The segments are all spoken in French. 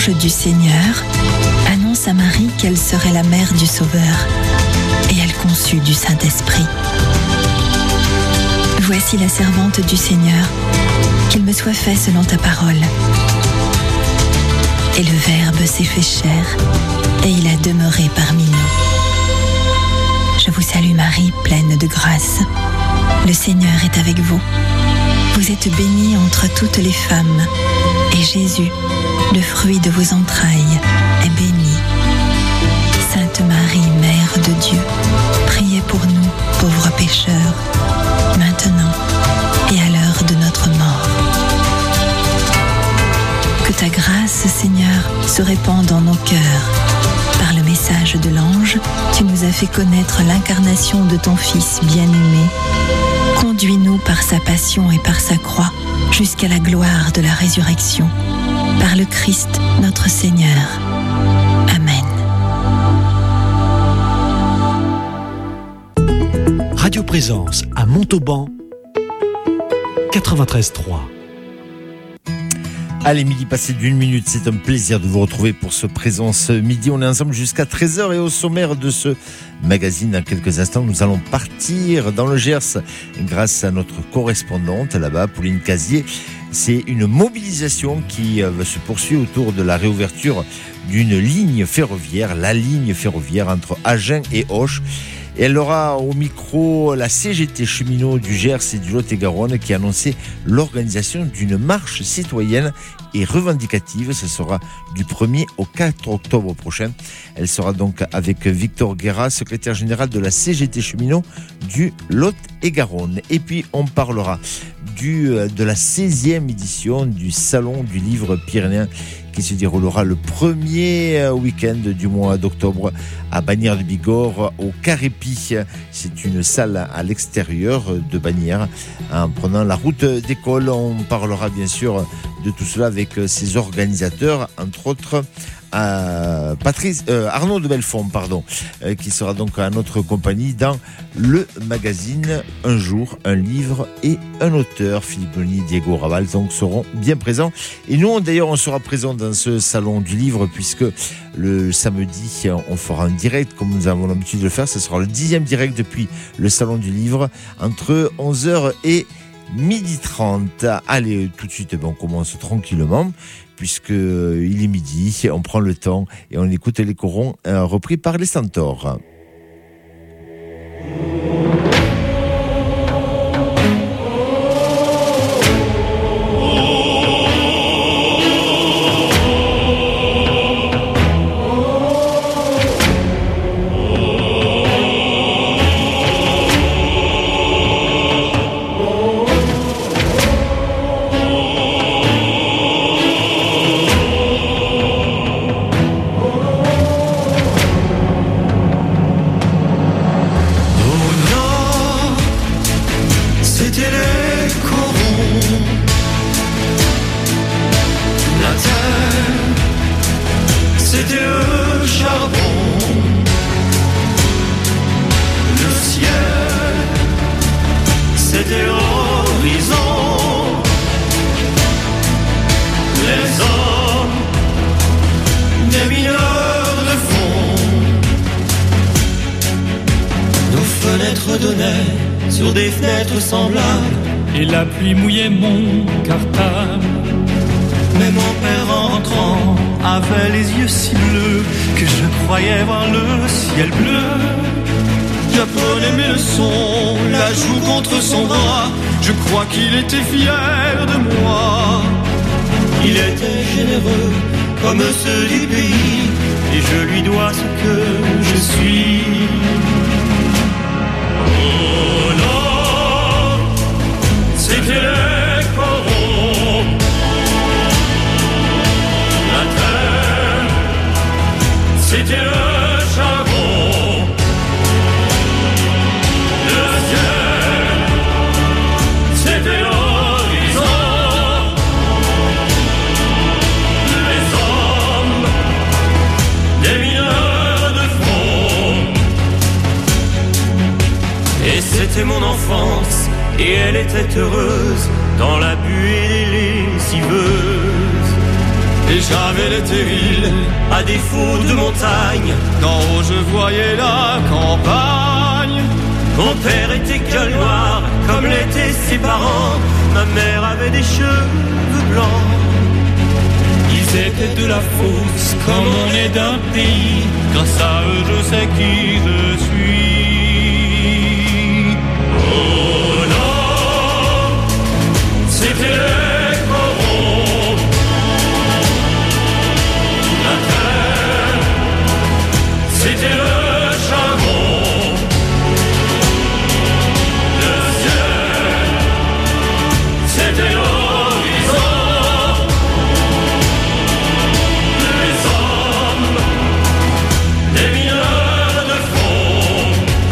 l'ange du Seigneur annonce à Marie qu'elle serait la mère du Sauveur, et elle conçut du Saint-Esprit. Voici la servante du Seigneur, qu'il me soit fait selon ta parole. Et le Verbe s'est fait chair, et il a demeuré parmi nous. Je vous salue Marie, pleine de grâce. Le Seigneur est avec vous. Vous êtes bénie entre toutes les femmes, et Jésus, le fruit de vos entrailles, est béni. Sainte Marie, Mère de Dieu, priez pour nous, pauvres pécheurs, maintenant et à l'heure de notre mort. Que ta grâce, Seigneur, se répande dans nos cœurs. Par le message de l'ange, tu nous as fait connaître l'incarnation de ton Fils bien-aimé. Conduis-nous par sa passion et par sa croix jusqu'à la gloire de la résurrection. Par le Christ, notre Seigneur. Amen. Radio Présence à Montauban, 93.3. Allez, midi passé d'1 minute, c'est un plaisir de vous retrouver pour ce Présence Midi. On est ensemble jusqu'à 13h et au sommaire de ce magazine, dans quelques instants, nous allons partir dans le Gers grâce à notre correspondante là-bas, Pauline Casier. C'est une mobilisation qui se poursuit autour de la réouverture d'une ligne ferroviaire, la ligne ferroviaire entre Agen et Auch. Et elle aura au micro la CGT cheminot du Gers et du Lot-et-Garonne qui a annoncé l'organisation d'une marche citoyenne et revendicative. Ce sera du 1er au 4 octobre prochain. Elle sera donc avec Victor Guerra, secrétaire général de la CGT cheminot du Lot-et-Garonne. Et puis on parlera de la 16e édition du Salon du Livre Pyrénéen qui se déroulera le premier week-end du mois d'octobre à Bagnères de Bigorre, au Carépi. C'est une salle à l'extérieur de Bagnères. En prenant la route d'école, on parlera bien sûr de tout cela avec ses organisateurs, entre autres Arnaud de Belfond, qui sera donc à notre compagnie dans le magazine Un jour, un livre et un auteur. Philippe Boni, Diego Raval donc seront bien présents. Et nous, d'ailleurs, on sera présents dans ce salon du livre puisque le samedi, on fera un direct comme nous avons l'habitude de le faire. Ce sera le 10e direct depuis le salon du livre entre 11h et 12h30. Allez, tout de suite, on commence tranquillement. Puisqu'il est midi, on prend le temps et on écoute les corons repris par les Centaures. Sur des fenêtres semblables, et la pluie mouillait mon cartable. Mais mon père rentrant avait les yeux si bleus que je croyais voir le ciel bleu. J'apprenais mes leçons, la joue contre son bras. Je crois qu'il était fier de moi. Il était généreux comme ceux du pays, et je lui dois ce que je suis. Oh non, c'était les corons. La terre, c'était le charbon. Le ciel, c'était l'horizon. Les hommes, des mineurs de front. Et c'était mon enfance, et elle était heureuse dans la buée des lessiveuses. Et J'avais l'été ville, à défaut de montagne. D'en haut je voyais la campagne. Mon père était gueule noire, comme l'étaient ses parents. Ma mère avait des cheveux blancs. Ils étaient de la fosse, comme on est d'un pays. Grâce à eux je sais qui je suis. Oh non, c'était les corons. La terre, c'était le charbon. Le ciel, c'était l'horizon. Les hommes, des mineurs de fond.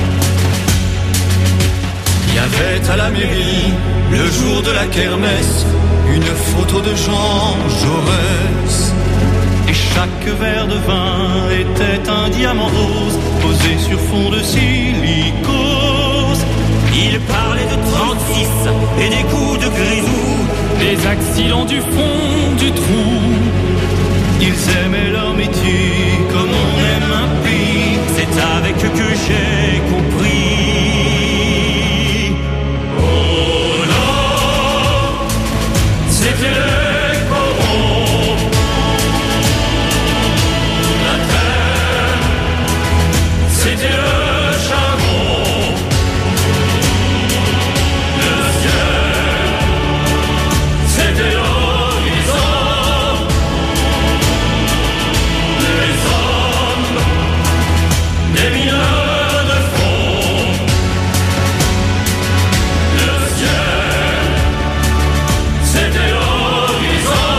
Il y avait à la mairie, le jour de la kermesse, une photo de Jean Jaurès. Et chaque verre de vin était un diamant rose, posé sur fond de silicose. Il parlait de 36 et des coups de grisou, Des accidents du fond du trou. ils aimaient leur métier comme on aime un pays. C'est avec eux que j'ai compris. Oh non, c'était les corons. La terre, c'était le charbon. Le ciel, c'était l'horizon. Les hommes, des mineurs de fond. Le ciel, c'était l'horizon.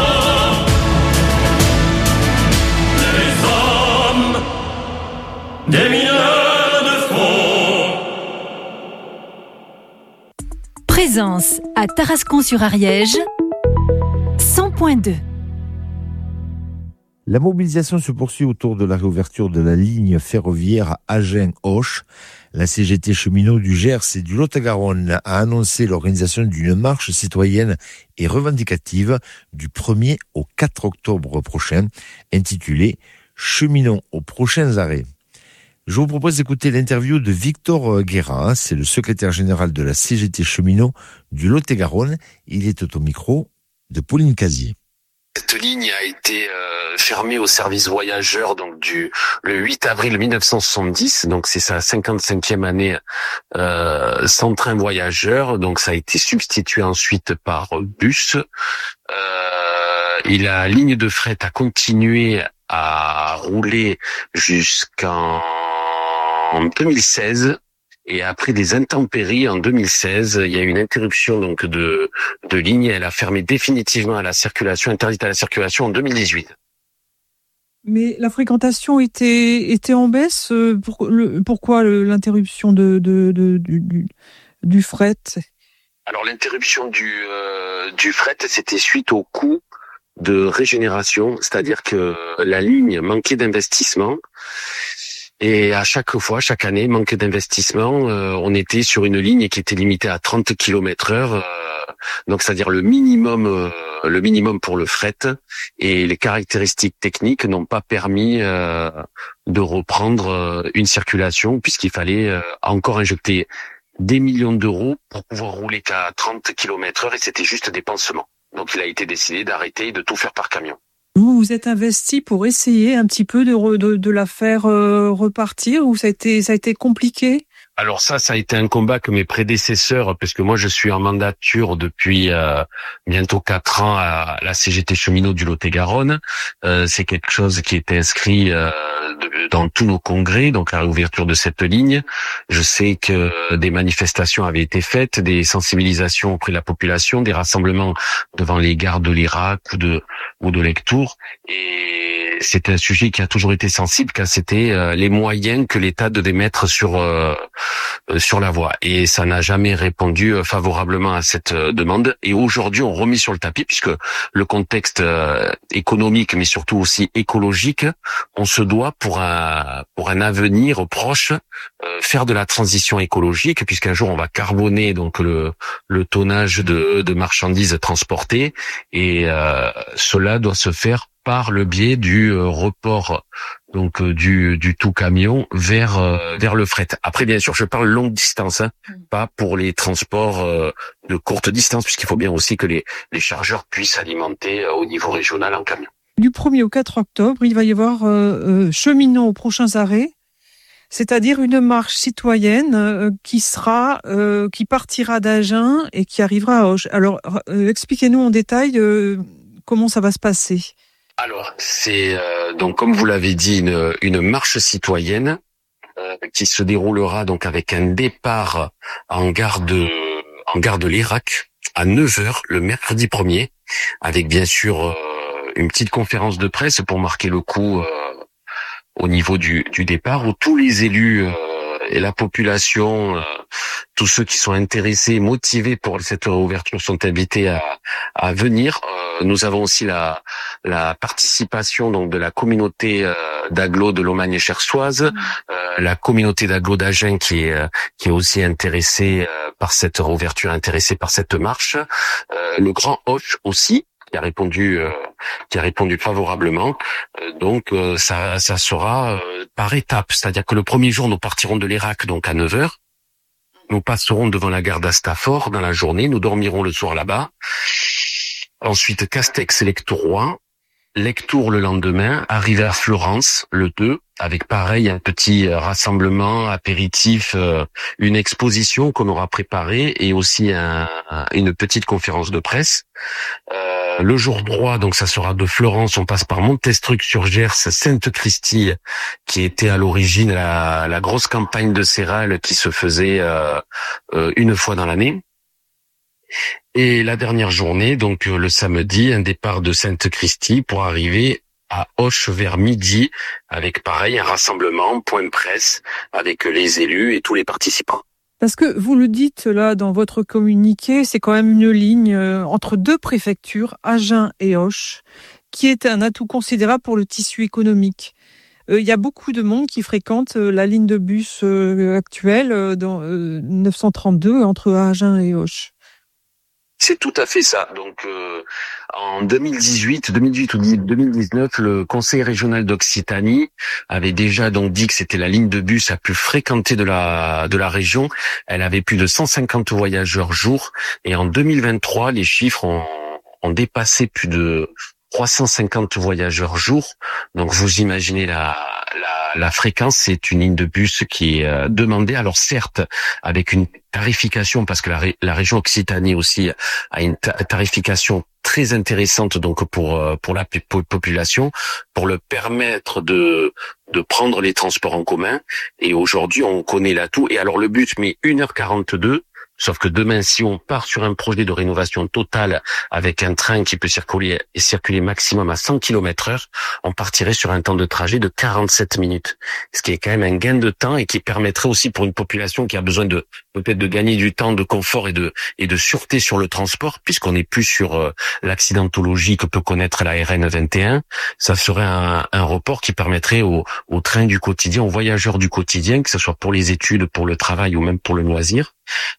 Les hommes, des mineurs de fond. Présence à Tarascon-sur-Ariège, 100.2. La mobilisation se poursuit autour de la réouverture de la ligne ferroviaire Agen-Auch. La CGT cheminot du Gers et du Lot-et-Garonne a annoncé l'organisation d'une marche citoyenne et revendicative du 1er au 4 octobre prochain, intitulée « Cheminots aux prochains arrêts ». Je vous propose d'écouter l'interview de Victor Guérin, c'est le secrétaire général de la CGT cheminot du Lot-et-Garonne. Il était au micro de Pauline Casier. Cette ligne a été fermée au service voyageurs donc le 8 avril 1970, donc c'est sa 55e année sans train voyageur, donc ça a été substitué ensuite par bus. La ligne de fret a continué à rouler jusqu'en 2016. Et après des intempéries en 2016, il y a eu une interruption donc de ligne. Elle a fermé définitivement à la circulation, interdite à la circulation en 2018. Mais la fréquentation était en baisse. Pourquoi l'interruption du fret? Alors l'interruption du fret, c'était suite au coût de régénération, c'est-à-dire que la ligne manquait d'investissement. Et à chaque année, manque d'investissement, on était sur une ligne qui était limitée à 30 km/h, donc c'est-à-dire le minimum pour le fret. Et les caractéristiques techniques n'ont pas permis de reprendre une circulation, puisqu'il fallait encore injecter des millions d'euros pour pouvoir rouler qu'à 30 km/h, et c'était juste des pansements. Donc il a été décidé d'arrêter et de tout faire par camion. Vous vous êtes investi pour essayer un petit peu de la faire repartir, ou ça a été compliqué? Alors ça a été un combat que mes prédécesseurs, parce que moi je suis en mandature depuis bientôt 4 ans à la CGT cheminot du Lot-et-Garonne. C'est quelque chose qui était inscrit dans tous nos congrès, donc la réouverture de cette ligne. Je sais que des manifestations avaient été faites, des sensibilisations auprès de la population, des rassemblements devant les gares de l'Irak ou de Lectoure. Et c'était un sujet qui a toujours été sensible, car c'était les moyens que l'État devait mettre sur la voie. Et ça n'a jamais répondu favorablement à cette demande. Et aujourd'hui, on remet sur le tapis, puisque le contexte économique, mais surtout aussi écologique, on se doit pour un avenir proche faire de la transition écologique, puisqu'un jour on va carboner donc le tonnage de marchandises transportées, et cela doit se faire par le biais du report donc du tout camion vers le fret. Après, bien sûr, je parle longue distance, pas pour les transports de courte distance, puisqu'il faut bien aussi que les chargeurs puissent alimenter au niveau régional en camion. Du 1er au 4 octobre, il va y avoir cheminots aux prochains arrêts, c'est-à-dire une marche citoyenne qui partira d'Agen et qui arrivera à Auch. Alors, expliquez-nous en détail comment ça va se passer. Alors, c'est donc comme vous l'avez dit une marche citoyenne qui se déroulera donc avec un départ en gare de Lérac à 9h le mercredi 1er, avec bien sûr une petite conférence de presse pour marquer le coup au niveau du départ, où tous les élus et la population, tous ceux qui sont intéressés, motivés pour cette réouverture sont invités à venir. Nous avons aussi la participation donc de la communauté d'agglo de Lomagne-Chersoise, la communauté d'agglo d'Agen qui est aussi intéressée par cette réouverture, intéressée par cette marche, le Grand Auch aussi, qui a répondu favorablement. Donc ça sera par étapes, c'est-à-dire que le premier jour nous partirons de Lérac donc à 9h. Nous passerons devant la gare d'Astafort dans la journée, nous dormirons le soir là-bas. Ensuite Castex, Lectour-Rouen, Lectour le lendemain, arrivé à Florence le 2, avec pareil un petit rassemblement apéritif, une exposition qu'on aura préparée et aussi une petite conférence de presse. Le jour 3, donc ça sera de Florence, on passe par Montestruc-sur-Gers, Sainte-Christie, qui était à l'origine la grosse campagne de céréales qui se faisait une fois dans l'année. Et la dernière journée, donc le samedi, un départ de Sainte-Christie pour arriver à Auch vers midi, avec pareil un rassemblement, point de presse, avec les élus et tous les participants. Parce que vous le dites là dans votre communiqué, c'est quand même une ligne entre deux préfectures, Agen et Auch, qui est un atout considérable pour le tissu économique. Il y a beaucoup de monde qui fréquente la ligne de bus actuelle dans 932 entre Agen et Auch. C'est tout à fait ça. Donc en 2018 ou 2019, le Conseil régional d'Occitanie avait déjà donc dit que c'était la ligne de bus la plus fréquentée de la région. Elle avait plus de 150 voyageurs jour, et en 2023, les chiffres ont dépassé plus de 350 voyageurs jour. Donc vous imaginez la fréquence. C'est une ligne de bus qui est demandée. Alors certes, avec une tarification, parce que la région Occitanie aussi a une tarification très intéressante donc pour la population, pour le permettre de prendre les transports en commun. Et aujourd'hui, on connaît l'atout. Et alors le bus met 1h42. Sauf que demain, si on part sur un projet de rénovation totale avec un train qui peut circuler maximum à 100 km/h, on partirait sur un temps de trajet de 47 minutes. Ce qui est quand même un gain de temps et qui permettrait aussi pour une population qui a besoin de peut-être de gagner du temps, de confort et de sûreté sur le transport, puisqu'on n'est plus sur l'accidentologie que peut connaître la RN 21. Ça serait un report qui permettrait au train du quotidien, aux voyageurs du quotidien, que ce soit pour les études, pour le travail ou même pour le loisir,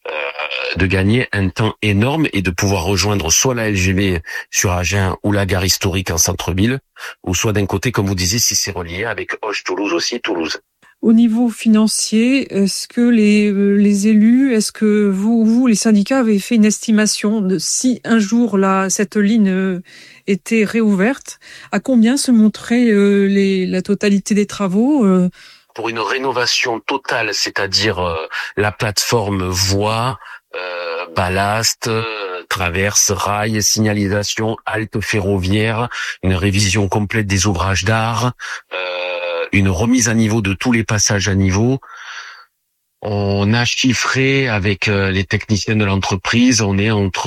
de gagner un temps énorme et de pouvoir rejoindre soit la LGV sur Agen ou la gare historique en centre-ville, ou soit d'un côté, comme vous disiez, si c'est relié avec Auch-Toulouse aussi, Toulouse. Au niveau financier, est-ce que les élus, est-ce que vous, les syndicats, avez fait une estimation de si un jour cette ligne était réouverte, à combien se monterait la totalité des travaux Pour une rénovation totale, c'est-à-dire la plateforme voie, ballast, traverse, rail, signalisation, halte ferroviaire, une révision complète des ouvrages d'art, une remise à niveau de tous les passages à niveau. On a chiffré avec les techniciens de l'entreprise, on est entre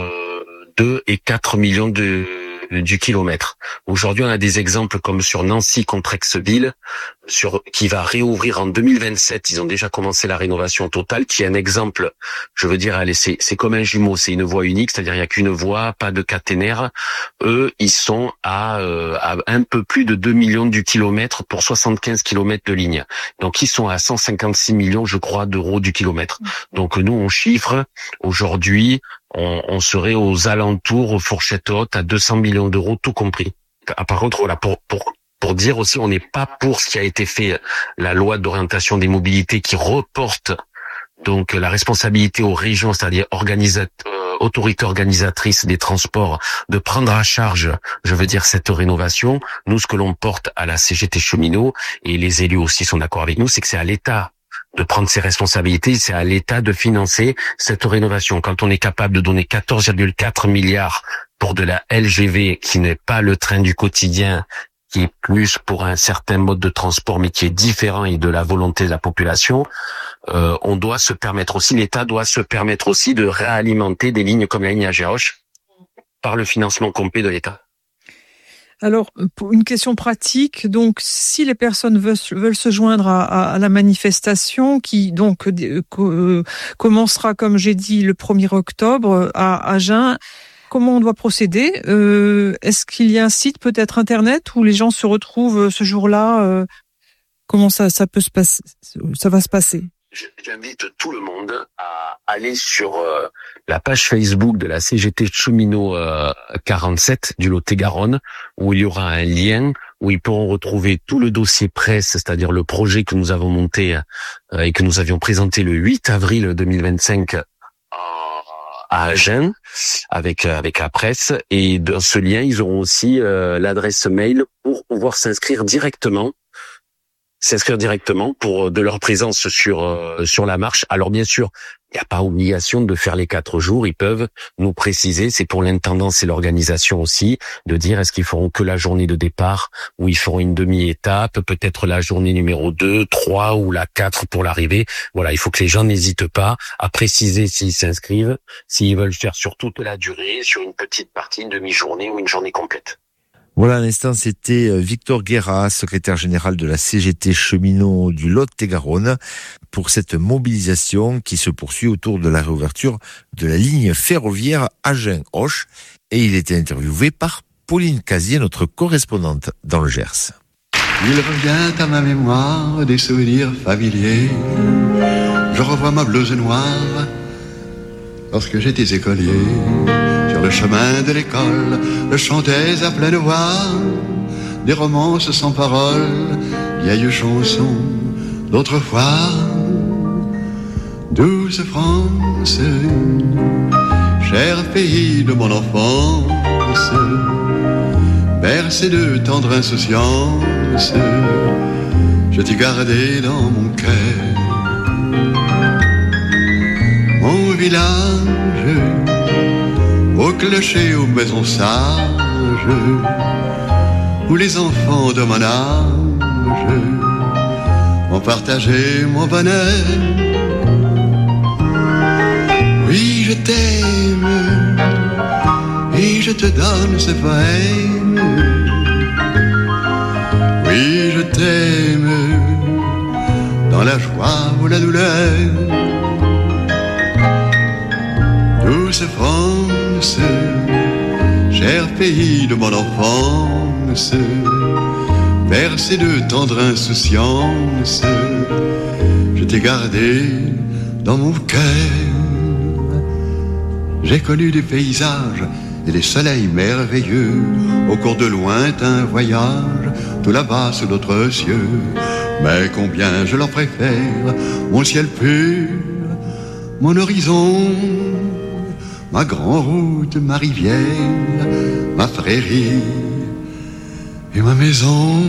2 et 4 millions du kilomètre. Aujourd'hui, on a des exemples comme sur Nancy contre Aix-Ville, qui va réouvrir en 2027. Ils ont déjà commencé la rénovation totale, qui est un exemple. Je veux dire, allez, c'est comme un jumeau, c'est une voie unique, c'est-à-dire il y a qu'une voie, pas de caténaire. Eux, ils sont à un peu plus de 2 millions du kilomètre pour 75 kilomètres de ligne. Donc ils sont à 156 millions, je crois, d'euros du kilomètre. Donc nous, on chiffre aujourd'hui, on serait aux alentours, aux fourchettes hautes, à 200 millions d'euros, tout compris. par contre, voilà, pour dire aussi, on n'est pas pour ce qui a été fait, la loi d'orientation des mobilités qui reporte donc la responsabilité aux régions, c'est-à-dire autorités organisatrices des transports, de prendre à charge, je veux dire, cette rénovation. Nous, ce que l'on porte à la CGT Cheminots, et les élus aussi sont d'accord avec nous, c'est que c'est à l'État de prendre ses responsabilités, c'est à l'État de financer cette rénovation. Quand on est capable de donner 14,4 milliards pour de la LGV, qui n'est pas le train du quotidien, qui est plus pour un certain mode de transport, mais qui est différent et de la volonté de la population, on doit se permettre aussi, l'État doit se permettre aussi de réalimenter des lignes comme la ligne Agen-Auch par le financement complet de l'État. Alors, pour une question pratique, donc si les personnes veulent se joindre à la manifestation qui donc commencera, comme j'ai dit, le 1er octobre à Agen, comment on doit procéder? Est-ce qu'il y a un site, peut-être internet, où les gens se retrouvent ce jour-là? Comment ça peut se passer? Ça va se passer? J'invite tout le monde à aller sur la page Facebook de la CGT Cheminots 47 du Lot-et-Garonne, où il y aura un lien où ils pourront retrouver tout le dossier presse, c'est-à-dire le projet que nous avons monté et que nous avions présenté le 8 avril 2025 à Agen avec la presse. Et dans ce lien, ils auront aussi l'adresse mail pour pouvoir s'inscrire directement pour de leur présence sur la marche. Alors bien sûr, il n'y a pas obligation de faire les 4 jours. Ils peuvent nous préciser, c'est pour l'intendance et l'organisation aussi, de dire est-ce qu'ils feront que la journée de départ ou ils feront une demi-étape, peut-être la journée numéro 2, 3 ou la 4 pour l'arrivée. Voilà, il faut que les gens n'hésitent pas à préciser s'ils s'inscrivent, s'ils veulent faire sur toute la durée, sur une petite partie, une demi-journée ou une journée complète. Voilà, à l'instant, c'était Victor Guerra, secrétaire général de la CGT Cheminots du Lot-et-Garonne, pour cette mobilisation qui se poursuit autour de la réouverture de la ligne ferroviaire Agen-Auch. Et il était interviewé par Pauline Casier, notre correspondante dans le Gers. Il revient à ma mémoire des souvenirs familiers. Je revois ma blouse noire lorsque j'étais écolier. Sur le chemin de l'école, je chantais à pleine voix des romances sans paroles, vieilles chansons d'autrefois. Douce France, cher pays de mon enfance, bercé de tendre insouciance, je t'ai gardé dans mon cœur. Mon village, au clocher, aux maisons sages, où les enfants de mon âge ont partagé mon bonheur. Oui, je t'aime et je te donne ce poème. Oui, je t'aime dans la joie ou la douleur. Douce France, cher pays de mon enfance, bercé de tendre insouciance, je t'ai gardé dans mon cœur. J'ai connu des paysages et des soleils merveilleux au cours de lointains voyages, tout là-bas sous d'autres cieux. Mais combien je leur préfère mon ciel pur, mon horizon, ma grande route, ma rivière, ma prairie et ma maison.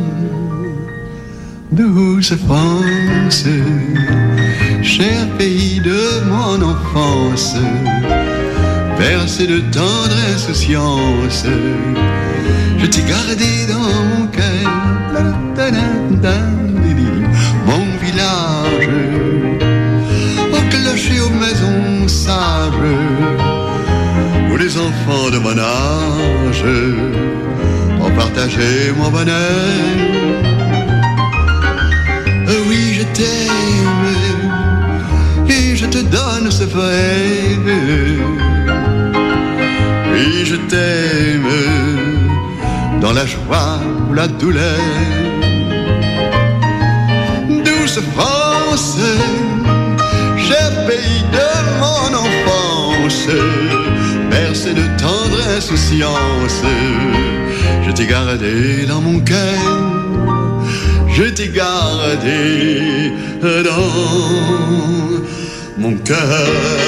Douce France, cher pays de mon enfance, bercé de tendre insouciance, je t'ai gardé dans mon cœur. Mon village, au clocher, aux maisons sages, où les enfants de mon âge ont partagé mon bonheur. Oui, je t'aime et je te donne ce poème. Oui, je t'aime dans la joie ou la douleur. Douce France, cher pays de mon enfance, bercé de tendre insouciance, je t'ai gardé dans mon cœur, je t'ai gardé dans mon cœur.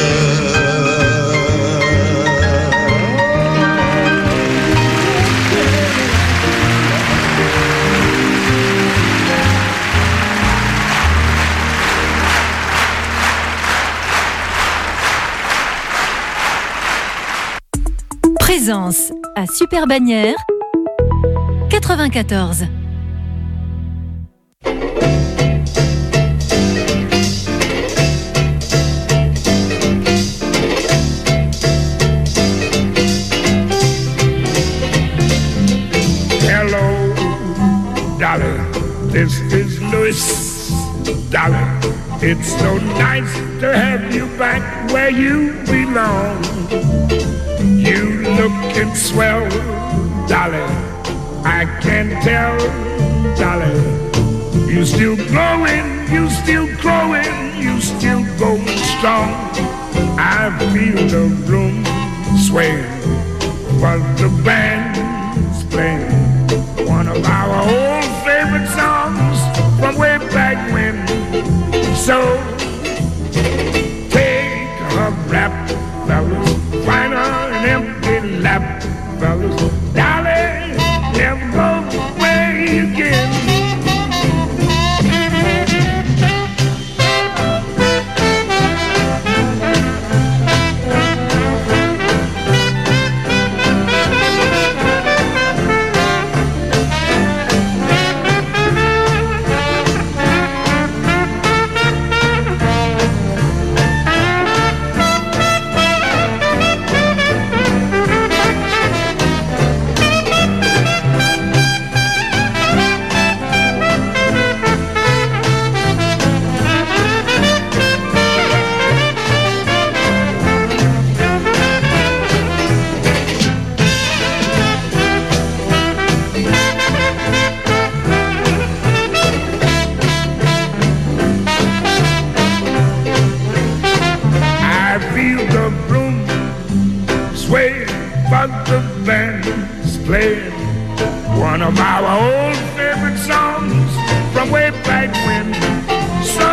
Présence à Super Bagnères 94. Hello, darling, this is Louis, darling. It's so nice to have you back where you belong. You looking swell, darling, I can tell, darling. You still glowing, you still growing, you still going strong. I feel the room swaying, but the band's playing one of our old favorite songs from way back when. So take a rap, fellas, find an empty lap, fellas, darling, never go away again. One of our old favorite songs from way back when. So,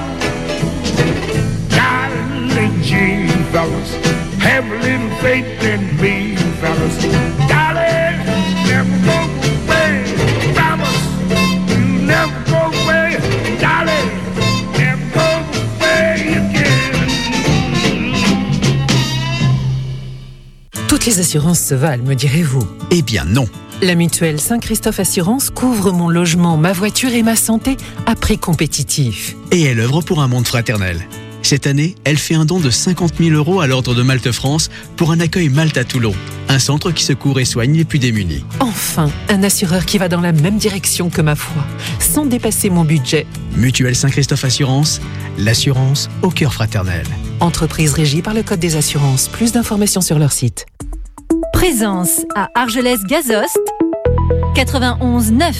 darling G, fellas, have a little faith in me, fellas. Darling, never go away, promise you never go away. Darling, never go away again. Toutes les assurances se valent, me direz-vous? Eh bien non. La mutuelle Saint-Christophe Assurance couvre mon logement, ma voiture et ma santé à prix compétitif. Et elle œuvre pour un monde fraternel. Cette année, elle fait un don de 50 000 € à l'Ordre de Malte France pour un accueil Malte à Toulon, un centre qui secourt et soigne les plus démunis. Enfin, un assureur qui va dans la même direction que ma foi, sans dépasser mon budget. Mutuelle Saint-Christophe Assurance, l'assurance au cœur fraternel. Entreprise régie par le Code des assurances. Plus d'informations sur leur site. Présence à Argelès-Gazost 91.9.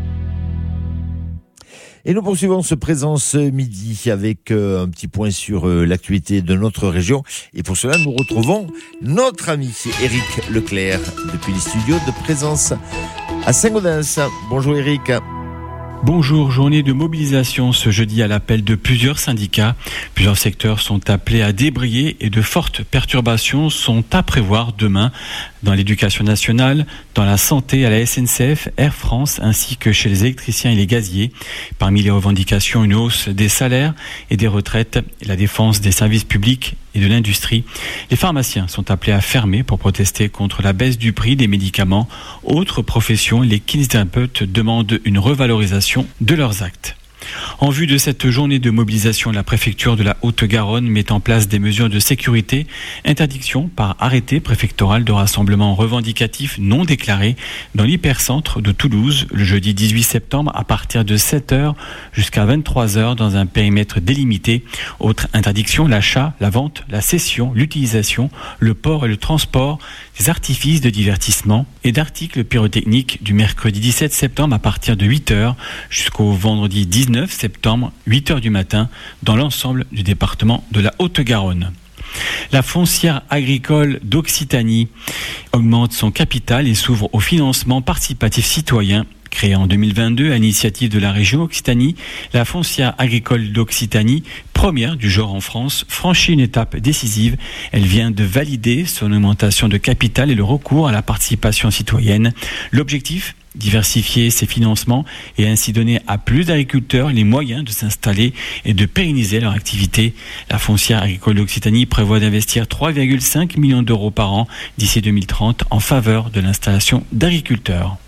Et nous poursuivons ce Présence midi avec un petit point sur l'actualité de notre région. Et pour cela, nous retrouvons notre ami Éric Leclerc depuis les studios de Présence à Saint-Gaudens. Bonjour Éric. Bonjour, journée de mobilisation ce jeudi à l'appel de plusieurs syndicats. Plusieurs secteurs sont appelés à débrayer et de fortes perturbations sont à prévoir demain dans l'éducation nationale, dans la santé, à la SNCF, Air France, ainsi que chez les électriciens et les gaziers. Parmi les revendications, une hausse des salaires et des retraites, la défense des services publics et de l'industrie. Les pharmaciens sont appelés à fermer pour protester contre la baisse du prix des médicaments. Autres professions, les kinésithérapeutes demandent une revalorisation de leurs actes. En vue de cette journée de mobilisation, la préfecture de la Haute-Garonne met en place des mesures de sécurité, interdiction par arrêté préfectoral de rassemblements revendicatifs non déclarés dans l'hypercentre de Toulouse le jeudi 18 septembre à partir de 7h jusqu'à 23h dans un périmètre délimité. Autre interdiction, l'achat, la vente, la cession, l'utilisation, le port et le transport des artifices de divertissement et d'articles pyrotechniques du mercredi 17 septembre à partir de 8h jusqu'au vendredi 19 septembre, 8h du matin, dans l'ensemble du département de la Haute-Garonne. La foncière agricole d'Occitanie augmente son capital et s'ouvre au financement participatif citoyen. Créée en 2022 à l'initiative de la région Occitanie, la foncière agricole d'Occitanie, première du genre en France, franchit une étape décisive. Elle vient de valider son augmentation de capital et le recours à la participation citoyenne. L'objectif ? Diversifier ses financements et ainsi donner à plus d'agriculteurs les moyens de s'installer et de pérenniser leur activité. La foncière agricole d'Occitanie prévoit d'investir 3,5 millions d'euros par an d'ici 2030 en faveur de l'installation d'agriculteurs.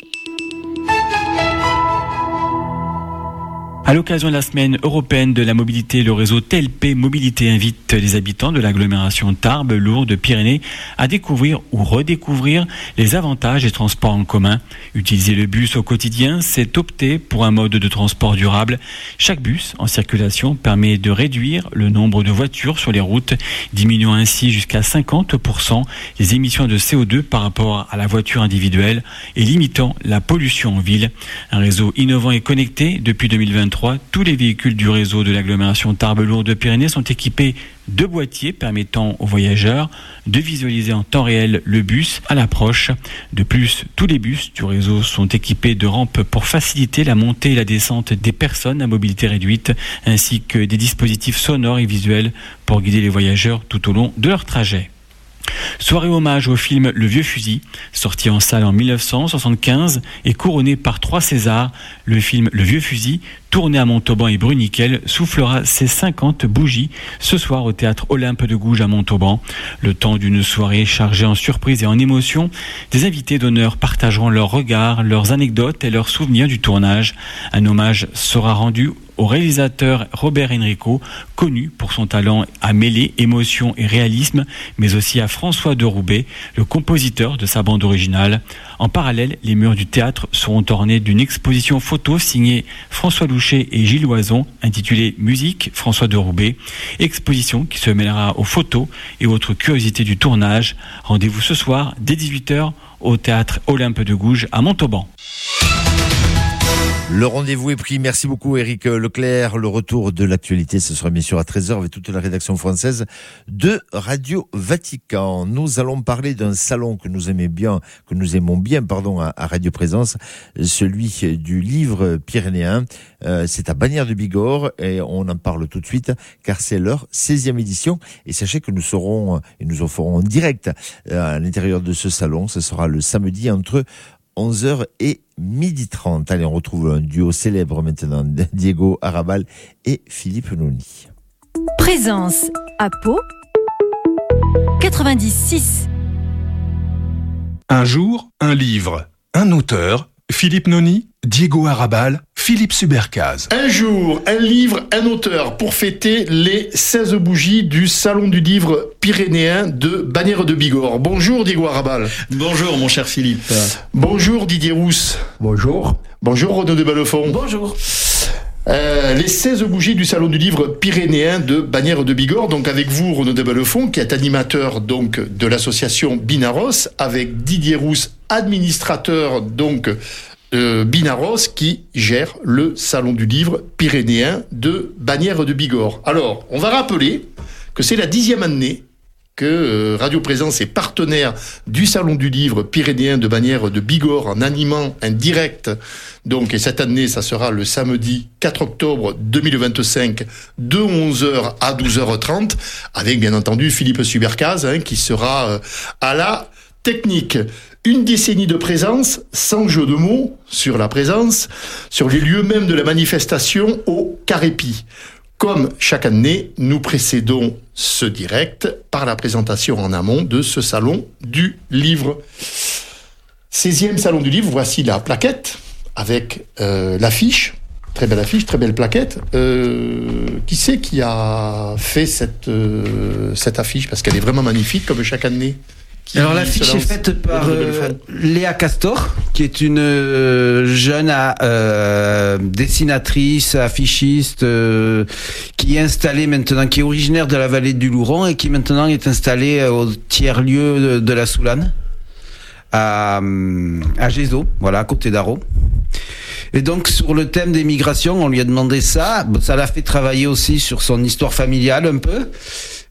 À l'occasion de la semaine européenne de la mobilité, le réseau TLP Mobilité invite les habitants de l'agglomération Tarbes, Lourdes, Pyrénées à découvrir ou redécouvrir les avantages des transports en commun. Utiliser le bus au quotidien, c'est opter pour un mode de transport durable. Chaque bus en circulation permet de réduire le nombre de voitures sur les routes, diminuant ainsi jusqu'à 50% les émissions de CO2 par rapport à la voiture individuelle et limitant la pollution en ville. Un réseau innovant et connecté depuis 2023. Tous les véhicules du réseau de l'agglomération Tarbes-Lourdes-Pyrénées sont équipés de boîtiers permettant aux voyageurs de visualiser en temps réel le bus à l'approche. De plus, tous les bus du réseau sont équipés de rampes pour faciliter la montée et la descente des personnes à mobilité réduite, ainsi que des dispositifs sonores et visuels pour guider les voyageurs tout au long de leur trajet. Soirée hommage au film Le Vieux Fusil, sorti en salle en 1975 et couronné par 3 Césars. Le film Le Vieux Fusil, tourné à Montauban et Bruniquel, soufflera ses 50 bougies ce soir au théâtre Olympe de Gouges à Montauban. Le temps d'une soirée chargée en surprises et en émotions, des invités d'honneur partageront leurs regards, leurs anecdotes et leurs souvenirs du tournage. Un hommage sera rendu au réalisateur Robert Enrico, connu pour son talent à mêler émotion et réalisme, mais aussi à François de Roubaix, le compositeur de sa bande originale. En parallèle, les murs du théâtre seront ornés d'une exposition photo signée François Louchet et Gilles Loison, intitulée Musique François de Roubaix. Exposition qui se mêlera aux photos et autres curiosités du tournage. Rendez-vous ce soir dès 18h au théâtre Olympe de Gouges à Montauban. Le rendez-vous est pris. Merci beaucoup Éric Leclerc. Le retour de l'actualité, ce sera bien sûr à 13h avec toute la rédaction française de Radio Vatican. Nous allons parler d'un salon que nous aimons bien, à Radio Présence, celui du livre pyrénéen. C'est à Bagnères de Bigorre et on en parle tout de suite car c'est leur 16e édition. Et sachez que nous serons en direct à l'intérieur de ce salon. Ce sera le samedi entre 11h et 12h30. Allez, on retrouve un duo célèbre maintenant, Diego Arrabal et Philippe Noni. Présence à Pau, 96. Un jour, un livre, un auteur, Philippe Noni, Diego Arrabal, Philippe Subercaz. Un jour, un livre, un auteur pour fêter les 16 bougies du Salon du livre pyrénéen de Bagnères de Bigorre. Bonjour Diego Arrabal. Bonjour mon cher Philippe. Bonjour Didier Rousse. Bonjour. Bonjour Renaud de Bellefond. Bonjour. Les 16 bougies du Salon du livre pyrénéen de Bagnères de Bigorre, donc avec vous Renaud de Bellefond qui est animateur donc de l'association Binaros, avec Didier Rousse, administrateur donc Binaros qui gère le Salon du livre pyrénéen de Bagnères de Bigorre. Alors, on va rappeler que c'est la 10e année que Radio Présence est partenaire du Salon du livre pyrénéen de Bagnères de Bigorre en animant un direct. Donc, et cette année, ça sera le samedi 4 octobre 2025 de 11h à 12h30 avec bien entendu Philippe Subercaz qui sera à la technique. Une décennie de présence, sans jeu de mots, sur la présence, sur les lieux mêmes de la manifestation au Carépi. Comme chaque année, nous précédons ce direct par la présentation en amont de ce salon du livre. 16e salon du livre, voici la plaquette avec l'affiche. Très belle affiche, très belle plaquette. Qui c'est qui a fait cette affiche? Parce qu'elle est vraiment magnifique, comme chaque année. Alors l'affiche est faite par Léa Castor, qui est une jeune dessinatrice, affichiste, qui est installée maintenant, qui est originaire de la vallée du Louron et qui maintenant est installée au tiers-lieu de la Soulane, à Gézo, voilà, à côté d'Arro. Et donc sur le thème des migrations, on lui a demandé ça. Ça l'a fait travailler aussi sur son histoire familiale un peu.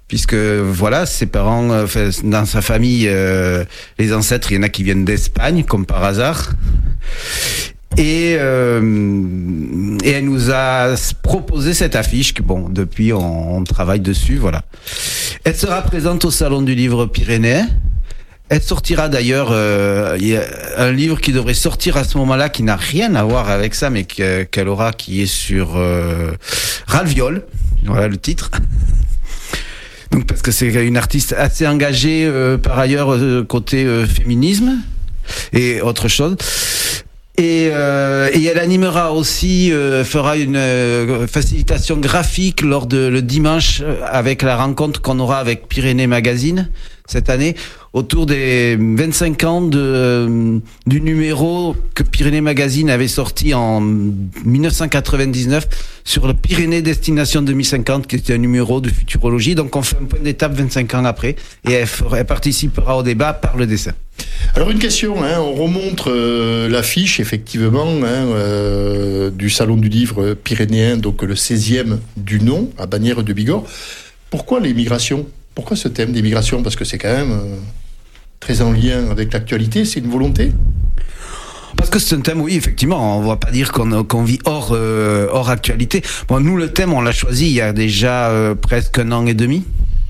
puisque voilà, ses parents, dans sa famille, les ancêtres, il y en a qui viennent d'Espagne, comme par hasard. Et elle nous a proposé cette affiche que bon, depuis on travaille dessus, voilà. Elle sera présente au Salon du Livre Pyrénéen. Elle sortira d'ailleurs, il y a un livre qui devrait sortir à ce moment-là qui n'a rien à voir avec ça, mais qu'elle aura, qui est sur Ralviol, voilà le titre. Donc parce que c'est une artiste assez engagée par ailleurs côté féminisme et autre chose. Et elle animera aussi, fera une facilitation graphique lors de le dimanche avec la rencontre qu'on aura avec Pyrénées Magazine cette année autour des 25 ans du numéro que Pyrénées Magazine avait sorti en 1999 sur le Pyrénées Destination 2050, qui était un numéro de futurologie. Donc on fait un point d'étape 25 ans après, et elle participera au débat par le dessin. Alors une question, on remonte l'affiche effectivement du Salon du Livre Pyrénéen, donc le 16e du nom, à Bagnères de Bigorre. Pourquoi les migrations ? Pourquoi ce thème des migrations ? Parce que c'est quand même très en lien avec l'actualité, c'est une volonté ? Parce que c'est un thème, oui, effectivement, on ne va pas dire qu'on vit hors actualité. Bon, nous, le thème, on l'a choisi il y a déjà presque 1 an et demi.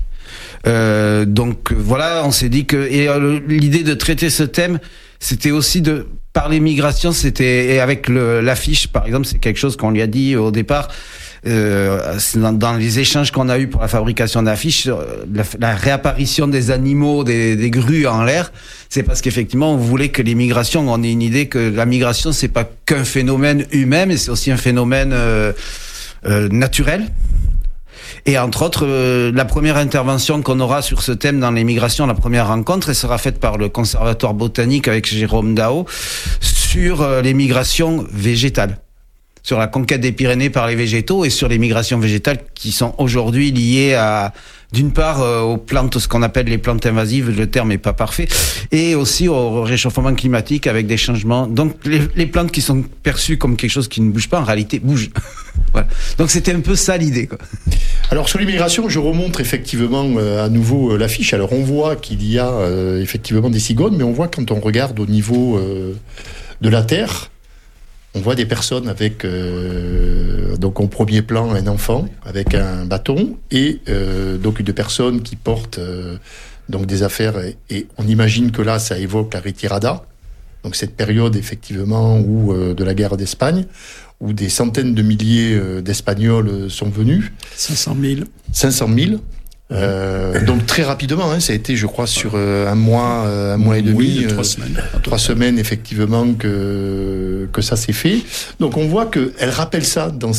Donc voilà, on s'est dit que l'idée de traiter ce thème, c'était aussi de parler migration, et avec l'affiche, par exemple, c'est quelque chose qu'on lui a dit au départ. Dans les échanges qu'on a eu pour la fabrication d'affiches, la réapparition des animaux, des grues en l'air, c'est parce qu'effectivement on voulait que les migrations, on ait une idée que la migration c'est pas qu'un phénomène humain, mais c'est aussi un phénomène naturel. Et entre autres, la première intervention qu'on aura sur ce thème dans les migrations, la première rencontre, elle sera faite par le Conservatoire botanique avec Jérôme Dao sur les migrations végétales, sur la conquête des Pyrénées par les végétaux et sur les migrations végétales qui sont aujourd'hui liées à, d'une part, aux plantes, ce qu'on appelle les plantes invasives, le terme est pas parfait, et aussi au réchauffement climatique avec des changements. Donc les plantes qui sont perçues comme quelque chose qui ne bouge pas, en réalité bougent. Voilà. Donc c'était un peu ça l'idée, quoi. Alors sur l'immigration, je remonte effectivement à nouveau l'affiche. Alors on voit qu'il y a effectivement des cigognes, mais on voit quand on regarde au niveau de la terre, on voit des personnes avec, donc en premier plan, un enfant avec un bâton et donc une personne qui porte donc des affaires. Et on imagine que là, ça évoque la retirada, donc cette période effectivement où de la guerre d'Espagne, où des centaines de milliers d'Espagnols sont venus. 500 000. 500 000. Donc très rapidement, ça a été, je crois, sur un mois et demi, 3 semaines. 3 semaines effectivement que ça s'est fait. Donc on voit qu'elle rappelle ça dans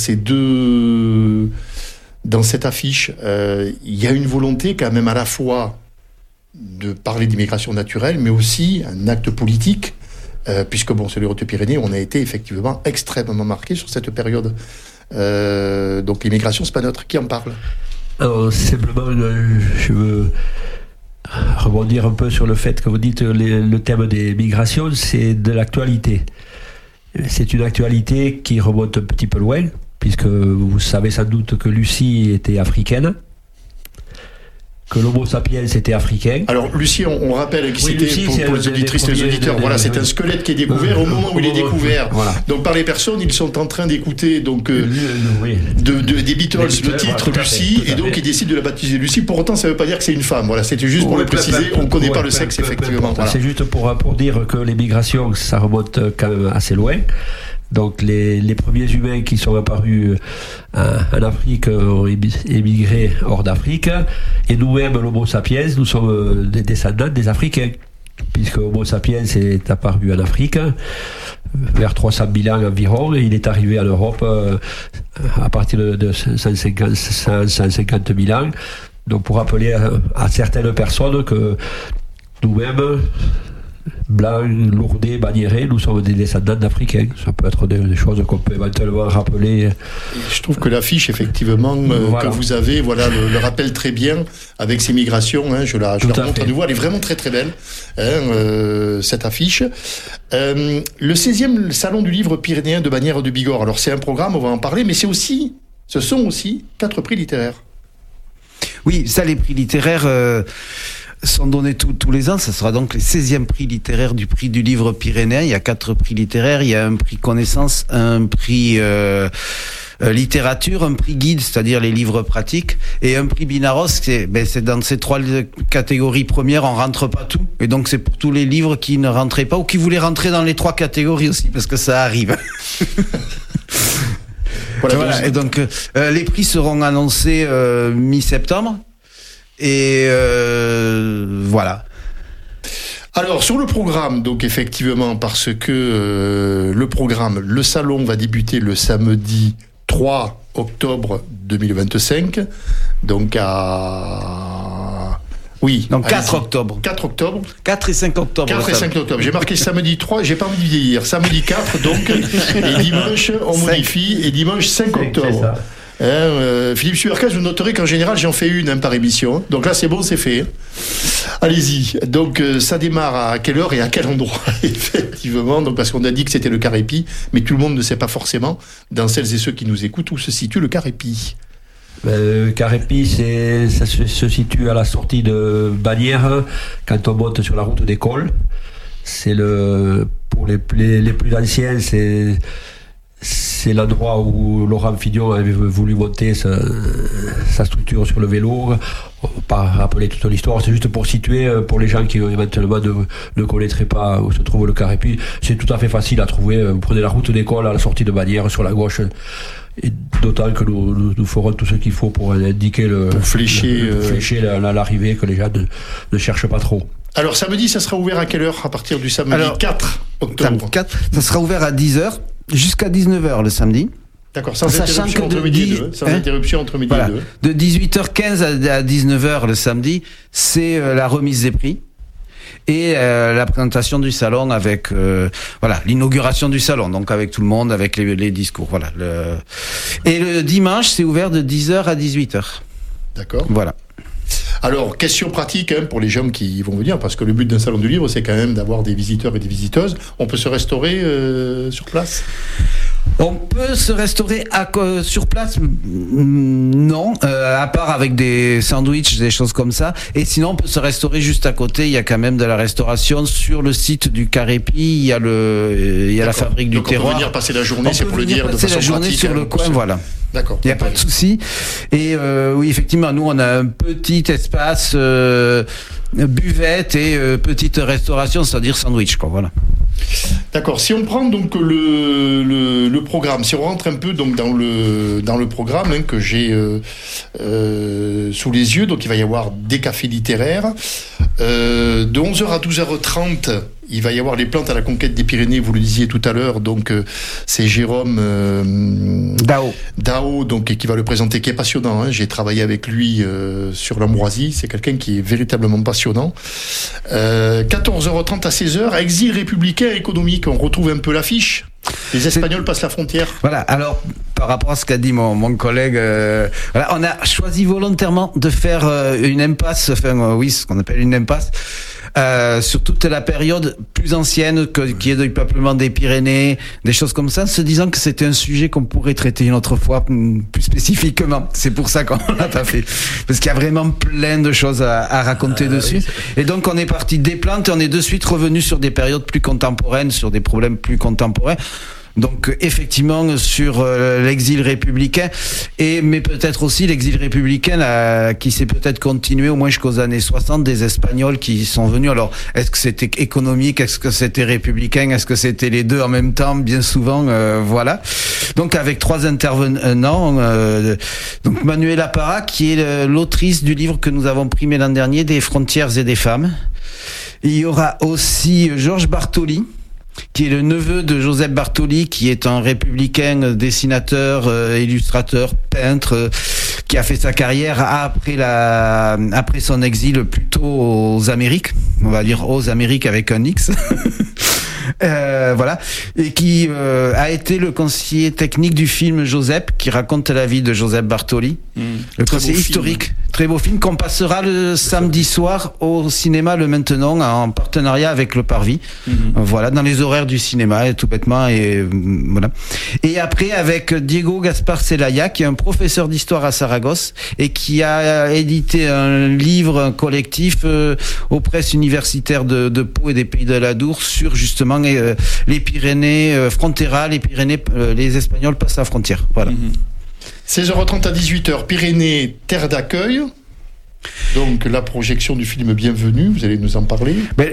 dans cette affiche. Il y a une volonté quand même à la fois de parler d'immigration naturelle, mais aussi un acte politique, puisque bon, sur les Hautes-Pyrénées, on a été effectivement extrêmement marqué sur cette période. Donc l'immigration, c'est pas neutre. Qui en parle ? Alors, simplement, je veux rebondir un peu sur le fait que vous dites le thème des migrations, c'est de l'actualité. C'est une actualité qui remonte un petit peu loin, puisque vous savez sans doute que Lucie était africaine, que l'Homo sapiens était africain. Alors Lucie, on rappelle qui c'était pour les auditrices et les auditeurs. Voilà, c'est un squelette qui est découvert au moment où il est découvert. Voilà. Donc par les personnes, ils sont en train d'écouter donc des Beatles le titre Lucie, et donc ils décident de la baptiser Lucie. Pour autant, ça ne veut pas dire que c'est une femme. Voilà, c'était juste pour le préciser. On ne connaît pas le sexe effectivement. Voilà. C'est juste pour dire que les migrations, ça remonte quand même assez loin. Donc les premiers humains qui sont apparus en Afrique ont émigré hors d'Afrique, et nous-mêmes, l'Homo sapiens, nous sommes des descendants des Africains, puisque l'Homo sapiens est apparu en Afrique vers 300 000 ans environ, et il est arrivé en Europe à partir de 150 000 ans. Donc pour rappeler à certaines personnes que nous-mêmes, blancs, lourdés, bagnérés, nous sommes des descendants d'Africains. Ça peut être des choses qu'on peut éventuellement rappeler. Je trouve que l'affiche, effectivement, que vous avez, le rappelle très bien avec ces migrations. Je la remonte à nouveau. Elle est vraiment très très belle, cette affiche. Le 16e Salon du Livre Pyrénéen de Bagnères de Bigorre. Alors c'est un programme, on va en parler, mais ce sont aussi 4 prix littéraires. Oui, ça, les prix littéraires sont donnés tous les ans. Ça sera donc les 16e prix littéraires du prix du livre pyrénéen. Il y a 4 prix littéraires. Il y a un prix connaissance, un prix littérature, un prix guide, c'est-à-dire les livres pratiques, et un prix Binaros. C'est dans ces 3 catégories premières, on rentre pas tout. Et donc c'est pour tous les livres qui ne rentraient pas ou qui voulaient rentrer dans les 3 catégories aussi, parce que ça arrive. Voilà. Et donc les prix seront annoncés mi-septembre. Et voilà. Alors sur le programme, donc effectivement, parce que le salon va débuter le samedi 3 octobre 2025, donc donc 4 octobre. 4 octobre. 4 et 5 octobre. 4 et 5 octobre. J'ai marqué samedi 3, j'ai pas envie de vieillir. Samedi 4, donc, et dimanche, on modifie, et dimanche 5 octobre. Philippe Subercas, vous noterez qu'en général, j'en fais une par émission. Donc là, c'est bon, c'est fait. Allez-y. Donc, ça démarre à quelle heure et à quel endroit, effectivement. Donc, parce qu'on a dit que c'était le Carépi, mais tout le monde ne sait pas forcément, dans celles et ceux qui nous écoutent, où se situe le Carépi. Le Carépi, ça se situe à la sortie de Bagnères, quand on monte sur la route d'école. C'est pour les plus anciens, c'est l'endroit où Laurent Fignon avait voulu monter sa structure sur le vélo. On va pas rappeler toute l'histoire, c'est juste pour situer, pour les gens qui éventuellement ne connaîtraient pas où se trouve le Carépi. C'est tout à fait facile à trouver. Vous prenez la route d'école à la sortie de Bagnères sur la gauche. Et d'autant que nous ferons tout ce qu'il faut pour indiquer flécher l'arrivée, que les gens ne cherchent pas trop. Alors samedi, ça sera ouvert à quelle heure à partir du samedi 4 octobre 4, ça sera ouvert à 10h jusqu'à 19h le samedi. D'accord, sans interruption entre midi et 2. Sans interruption entre midi et 2. De 18h15 à 19h le samedi, c'est la remise des prix. Et la présentation du salon avec l'inauguration du salon, donc avec tout le monde, avec les discours. Voilà. Et le dimanche, c'est ouvert de 10h à 18h. D'accord. Voilà. Alors, question pratique pour les gens qui vont venir, parce que le but d'un salon du livre, c'est quand même d'avoir des visiteurs et des visiteuses. On peut se restaurer sur place ? On peut se restaurer sur place, non, à part avec des sandwichs, des choses comme ça. Et sinon, on peut se restaurer juste à côté. Il y a quand même de la restauration sur le site du Carépi. Il y a la fabrique du terroir. On peut venir passer la journée, c'est pour le dire de façon pratique. Passer la journée sur le coin, voilà. D'accord. Il n'y a pas de souci. Et oui, effectivement, nous, on a un petit espace buvette et petite restauration, c'est-à-dire sandwich, quoi. Voilà. D'accord. Si on prend donc le programme, si on rentre un peu donc dans le programme que j'ai sous les yeux, donc il va y avoir des cafés littéraires de 11h à 12h30. Il va y avoir les plantes à la conquête des Pyrénées, vous le disiez tout à l'heure, donc c'est Jérôme Dao, donc qui va le présenter, qui est passionnant. J'ai travaillé avec lui sur l'ambroisie, c'est quelqu'un qui est véritablement passionnant. 14h30 à 16h, exil républicain économique, on retrouve un peu l'affiche. Les Espagnols passent la frontière. Voilà, alors par rapport à ce qu'a dit mon collègue, on a choisi volontairement de faire une impasse, ce qu'on appelle une impasse, sur toute la période plus ancienne qui est du peuplement des Pyrénées, des choses comme ça, se disant que c'était un sujet qu'on pourrait traiter une autre fois plus spécifiquement. C'est pour ça qu'on l'a pas fait, parce qu'il y a vraiment plein de choses à raconter dessus. Et donc on est parti des plantes et on est de suite revenu sur des périodes plus contemporaines, sur des problèmes plus contemporains. Donc effectivement sur l'exil républicain, mais peut-être aussi l'exil républicain qui s'est peut-être continué au moins jusqu'aux années 60, des Espagnols qui sont venus. Alors est-ce que c'était économique, est-ce que c'était républicain, est-ce que c'était les deux en même temps? Bien souvent, voilà. Donc avec 3 intervenants, donc Manuela Parra qui est l'autrice du livre que nous avons primé l'an dernier, Des frontières et des femmes. Il y aura aussi Georges Bartoli, qui est le neveu de Joseph Bartoli, qui est un républicain, dessinateur, illustrateur, peintre, qui a fait sa carrière après son exil plutôt aux Amériques, on va dire aux Amériques avec un X. Voilà, et qui a été le conseiller technique du film Joseph, qui raconte la vie de Joseph Bartoli, le conseiller historique, Très beau film qu'on passera le samedi soir au cinéma Le Maintenant en partenariat avec le Parvis. Voilà, dans les horaires du cinéma, tout bêtement. Et voilà. Et après, avec Diego Gaspar Celaya, qui est un professeur d'histoire à Saragosse et qui a édité un livre collectif aux presses universitaires de Pau et des Pays de l'Adour sur justement les Pyrénées, Frontera, les Pyrénées, les Espagnols passent la frontière. Voilà. 16h30 à 18h, Pyrénées, terre d'accueil. Donc la projection du film Bienvenue, vous allez nous en parler.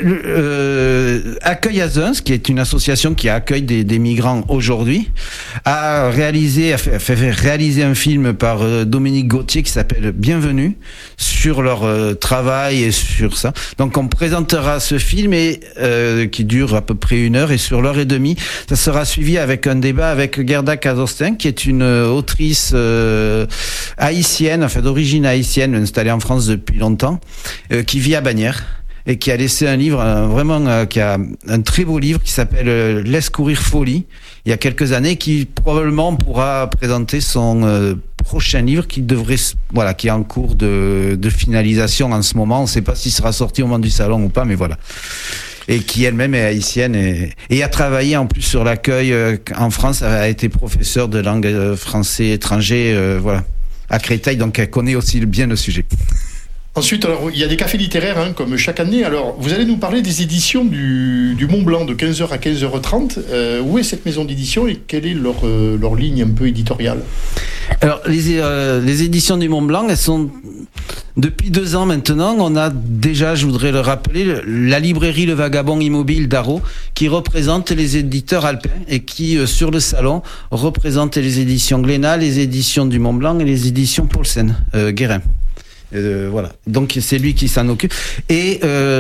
Accueil Azens, qui est une association qui accueille des migrants aujourd'hui, a fait réaliser un film par Dominique Gauthier qui s'appelle Bienvenue, sur leur travail et sur ça. Donc on présentera ce film qui dure à peu près 1 heure, et sur l'heure et demie, ça sera suivi avec un débat avec Gerda Kazostin, qui est une autrice haïtienne, enfin d'origine haïtienne, installée en France depuis longtemps, qui vit à Bagnères et qui a laissé un livre qui a un très beau livre qui s'appelle Laisse courir folie, il y a quelques années, qui probablement pourra présenter son prochain livre qui est en cours de finalisation en ce moment. On ne sait pas s'il sera sorti au moment du salon ou pas, mais voilà. Et qui elle-même est haïtienne et a travaillé en plus sur l'accueil en France, a été professeur de langue français étranger, à Créteil, donc elle connaît aussi bien le sujet. Ensuite, alors, il y a des cafés littéraires, comme chaque année. Alors, vous allez nous parler des éditions du Mont Blanc de 15h à 15h30. Où est cette maison d'édition et quelle est leur ligne un peu éditoriale? Alors, les éditions du Mont Blanc, elles sont... Depuis 2 ans maintenant, on a déjà, je voudrais le rappeler, la librairie Le Vagabond Immobile d'Arro, qui représente les éditeurs alpins et qui, sur le salon, représente les éditions Glénat, les éditions du Mont Blanc et les éditions Paulsen, Guérin. Voilà. Donc c'est lui qui s'en occupe. Et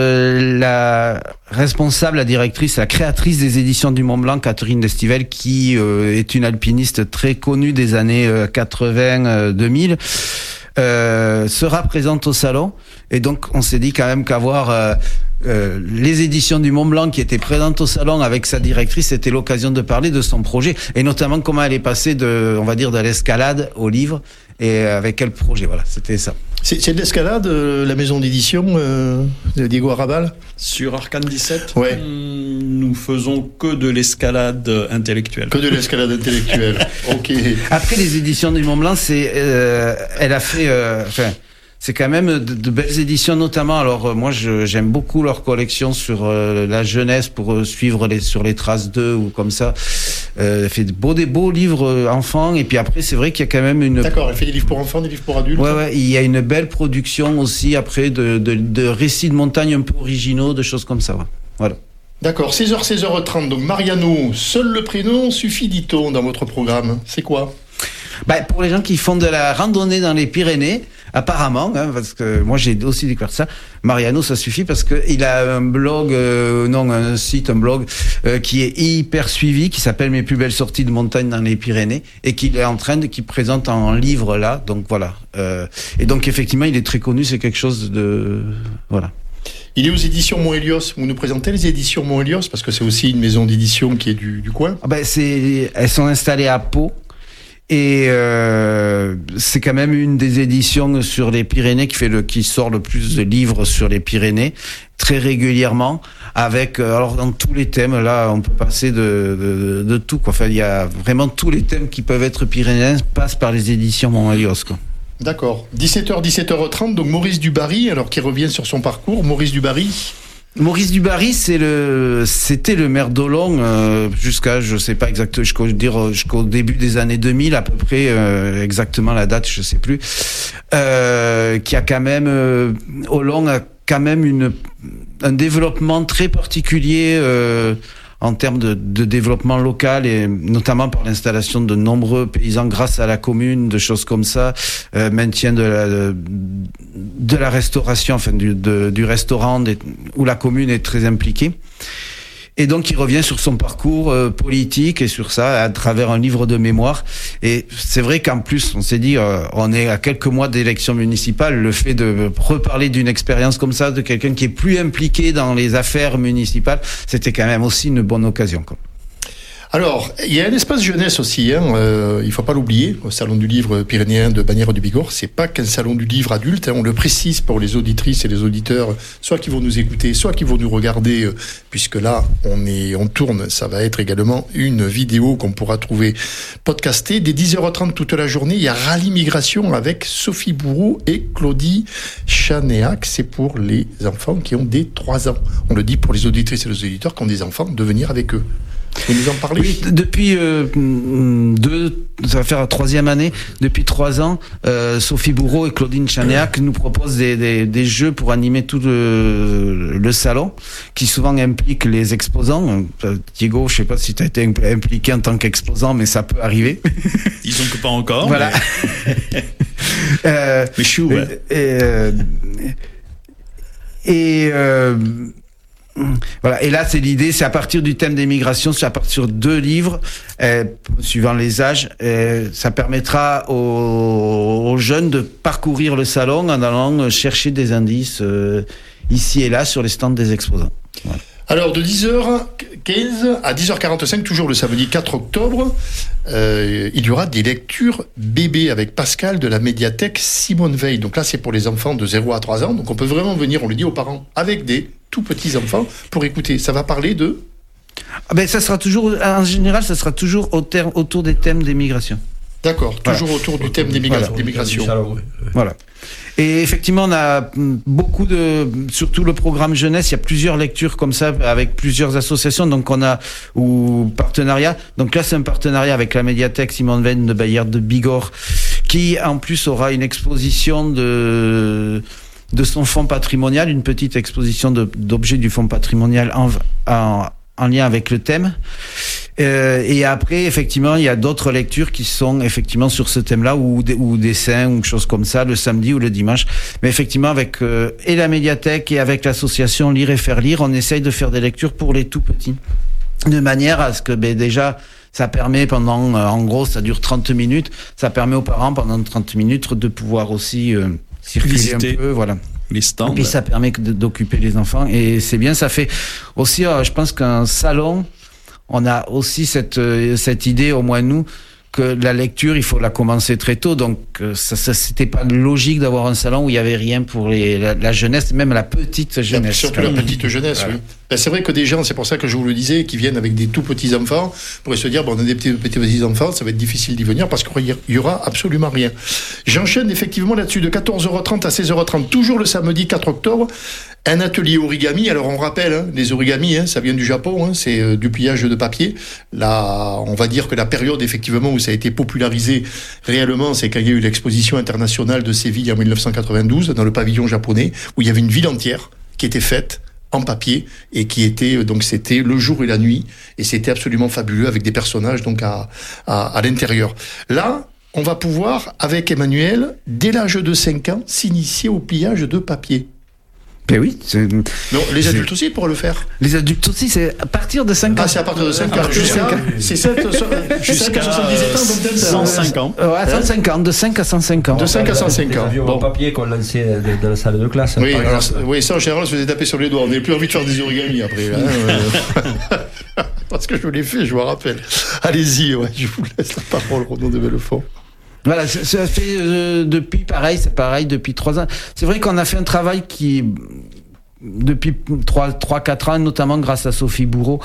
la responsable, la directrice, la créatrice des éditions du Mont Blanc, Catherine Destivelle, qui est une alpiniste très connue des années 80-2000, sera présente au salon. Et donc on s'est dit quand même qu'avoir les éditions du Mont Blanc qui étaient présentes au salon avec sa directrice, c'était l'occasion de parler de son projet et notamment comment elle est passée de l'escalade au livre et avec quel projet. Voilà, c'était ça. C'est de l'escalade, la maison d'édition de Diego Arrabal? Sur Arcane 17, ouais. Nous faisons que de l'escalade intellectuelle. Que de l'escalade intellectuelle, ok. Après, les éditions du Mont Blanc, elle a fait... c'est quand même de belles éditions, notamment. Alors moi, j'aime beaucoup leur collection sur la jeunesse pour suivre sur les traces d'eux ou comme ça. Elle fait des beaux livres enfants. Et puis après, c'est vrai qu'il y a quand même une... D'accord, elle fait des livres pour enfants, des livres pour adultes. Ouais, il y a une belle production aussi après de récits de montagne un peu originaux, de choses comme ça. Ouais. Voilà. D'accord, 16h30. Donc Mariano, seul le prénom suffit, dit-on, dans votre programme. C'est quoi? Pour les gens qui font de la randonnée dans les Pyrénées, apparemment, parce que moi j'ai aussi découvert ça, Mariano, ça suffit parce que il a un blog, un blog qui est hyper suivi, qui s'appelle Mes plus belles sorties de montagne dans les Pyrénées et qui présente en livre là. Donc voilà. Et donc effectivement, il est très connu. C'est quelque chose de voilà. Il est aux éditions Monthélios. Vous nous présentez les éditions Monthélios parce que c'est aussi une maison d'édition qui est du coin. Elles sont installées à Pau. Et c'est quand même une des éditions sur les Pyrénées qui sort le plus de livres sur les Pyrénées très régulièrement, avec alors dans tous les thèmes. Là, on peut passer de tout, quoi. Enfin, il y a vraiment tous les thèmes qui peuvent être pyrénéens passent par les éditions Monthélios, quoi. D'accord. 17h30. Donc Maurice Dubarry, alors qui revient sur son parcours. Maurice Dubarry, c'était le maire d'Olon jusqu'à, je sais pas exactement, jusqu'au début des années 2000 à peu près, exactement la date, je sais plus, qui a quand même, Olon a quand même un développement très particulier en termes de développement local et notamment par l'installation de nombreux paysans grâce à la commune, de choses comme ça, maintien de la restauration, enfin du restaurant où la commune est très impliquée. Et donc il revient sur son parcours politique et sur ça à travers un livre de mémoire. Et c'est vrai qu'en plus on s'est dit on est à quelques mois d'élections municipales, le fait de reparler d'une expérience comme ça de quelqu'un qui est plus impliqué dans les affaires municipales, c'était quand même aussi une bonne occasion, quoi. Alors, il y a un espace jeunesse aussi, il ne faut pas l'oublier, au Salon du Livre pyrénéen de Bagnères du Bigorre. C'est pas qu'un salon du livre adulte, on le précise pour les auditrices et les auditeurs, soit qui vont nous écouter, soit qui vont nous regarder, puisque là, on tourne, ça va être également une vidéo qu'on pourra trouver podcastée. Dès 10h30 toute la journée, il y a Rallye Migration avec Sophie Bourreau et Claudie Chanéac. C'est pour les enfants qui ont des 3 ans. On le dit pour les auditrices et les auditeurs qui ont des enfants, de venir avec eux. Vous nous en parlez ? Oui, depuis ça va faire la 3e année, depuis 3 ans, Sophie Bourreau et Claudine Chanéac nous proposent des jeux pour animer tout le salon, qui souvent impliquent les exposants. Diego, je sais pas si tu as été impliqué en tant qu'exposant, mais ça peut arriver. Disons que pas encore. Voilà. Mais chou, ouais. Voilà. Et là, c'est l'idée, c'est à partir du thème des migrations, c'est à partir de 2 livres, suivant les âges. Ça permettra aux jeunes de parcourir le salon en allant chercher des indices ici et là sur les stands des exposants. Voilà. Alors, de 10h15 à 10h45, toujours le samedi 4 octobre, il y aura des lectures bébés avec Pascal de la médiathèque Simone Veil. Donc là, c'est pour les enfants de 0 à 3 ans. Donc on peut vraiment venir, on le dit aux parents, avec des tout petits enfants pour écouter. Ça va parler de... ça sera toujours, en général, ça sera toujours autour des thèmes des migrations. D'accord, toujours autour du thème des migrations. Voilà. Et effectivement, on a beaucoup surtout le programme jeunesse, il y a plusieurs lectures comme ça avec plusieurs associations, donc ou partenariats. Donc là, c'est un partenariat avec la médiathèque Simone Veil de Bagnères de Bigorre, qui en plus aura une exposition de son fonds patrimonial, une petite exposition d'objets du fonds patrimonial en lien avec le thème. Et après, effectivement, il y a d'autres lectures qui sont effectivement sur ce thème-là, ou dessins, ou choses comme ça, le samedi ou le dimanche. Mais effectivement, avec et la médiathèque et avec l'association Lire et Faire Lire, on essaye de faire des lectures pour les tout petits, de manière à ce que déjà, ça permet en gros, ça dure 30 minutes, ça permet aux parents pendant 30 minutes de pouvoir aussi circuler visiter un peu, voilà. Les stands. Et puis ça permet d'occuper les enfants, et c'est bien, ça fait aussi, je pense qu'un salon, on a aussi cette idée, au moins nous, que la lecture, il faut la commencer très tôt. Donc, ça c'était pas logique d'avoir un salon où il y avait rien pour la jeunesse, même la petite jeunesse. Surtout la petite jeunesse, voilà. Oui. C'est vrai que des gens, c'est pour ça que je vous le disais, qui viennent avec des tout petits enfants, pourraient se dire, on a des petits enfants, ça va être difficile d'y venir parce qu'il y aura absolument rien. J'enchaîne effectivement là-dessus de 14h30 à 16h30, toujours le samedi 4 octobre. Un atelier origami. Alors on rappelle, les origamis, ça vient du Japon, c'est du pliage de papier. Là, on va dire que la période effectivement où ça a été popularisé réellement, c'est quand il y a eu l'exposition internationale de Séville en 1992 dans le pavillon japonais, où il y avait une ville entière qui était faite en papier et qui était donc c'était le jour et la nuit, et c'était absolument fabuleux avec des personnages donc à l'intérieur. Là, on va pouvoir avec Emmanuel, dès l'âge de 5 ans, s'initier au pliage de papier. Ben oui. Non, les adultes aussi pourraient le faire. Les adultes aussi, c'est à partir de 5 ans. Ah, c'est à partir de 5 ans. Jusqu'à 77 ans, donc 105 ans. Ouais, 105 ans, de 5 à 105 ans. De 5 à 105 ans. Les avions en papier qu'on lançait dans la salle de classe. Oui, oui, ça en général, on se faisait taper sur les doigts. On n'avait plus envie de faire des origamis après. Parce que je l'ai fait, je vous rappelle. Allez-y, je vous laisse la parole, Renaud de Bellefond. Voilà, ça fait c'est pareil depuis 3 ans. C'est vrai qu'on a fait un travail qui, depuis 3-4 ans, notamment grâce à Sophie Bourreau,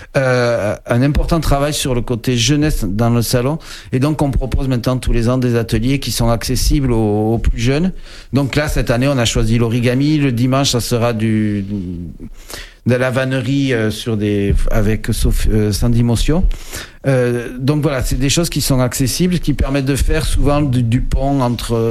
un important travail sur le côté jeunesse dans le salon. Et donc, on propose maintenant tous les ans des ateliers qui sont accessibles aux plus jeunes. Donc là, cette année, on a choisi l'origami. Le dimanche, ça sera de la vannerie avec Sandy Motion. Donc voilà, c'est des choses qui sont accessibles, qui permettent de faire souvent du pont entre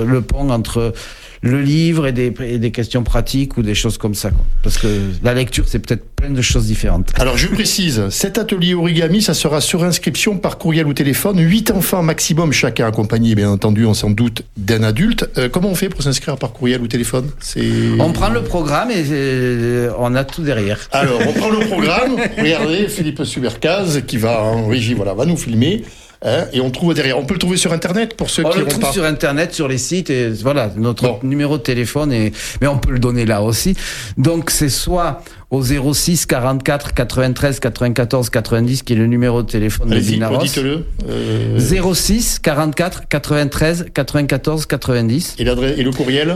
le livre et des questions pratiques ou des choses comme ça, quoi. Parce que la lecture, c'est peut-être plein de choses différentes. Alors, je précise, cet atelier origami, ça sera sur inscription par courriel ou téléphone, 8 enfants maximum, chacun accompagné, bien entendu, on s'en doute, d'un adulte. Comment on fait pour s'inscrire par courriel ou téléphone ? On prend le programme et on a tout derrière. Alors, on prend le programme, regardez, Philippe Subercaz, qui va en régie, va nous filmer. Et on trouve derrière. On peut le trouver sur Internet pour ceux qui n'ont pas. On le trouve sur Internet, sur les sites, et voilà, notre numéro de téléphone, mais on peut le donner là aussi. Donc c'est soit au 06 44 93 94 90 qui est le numéro de téléphone de Binaros. Dites-le. 06 44 93 94 90. Et le courriel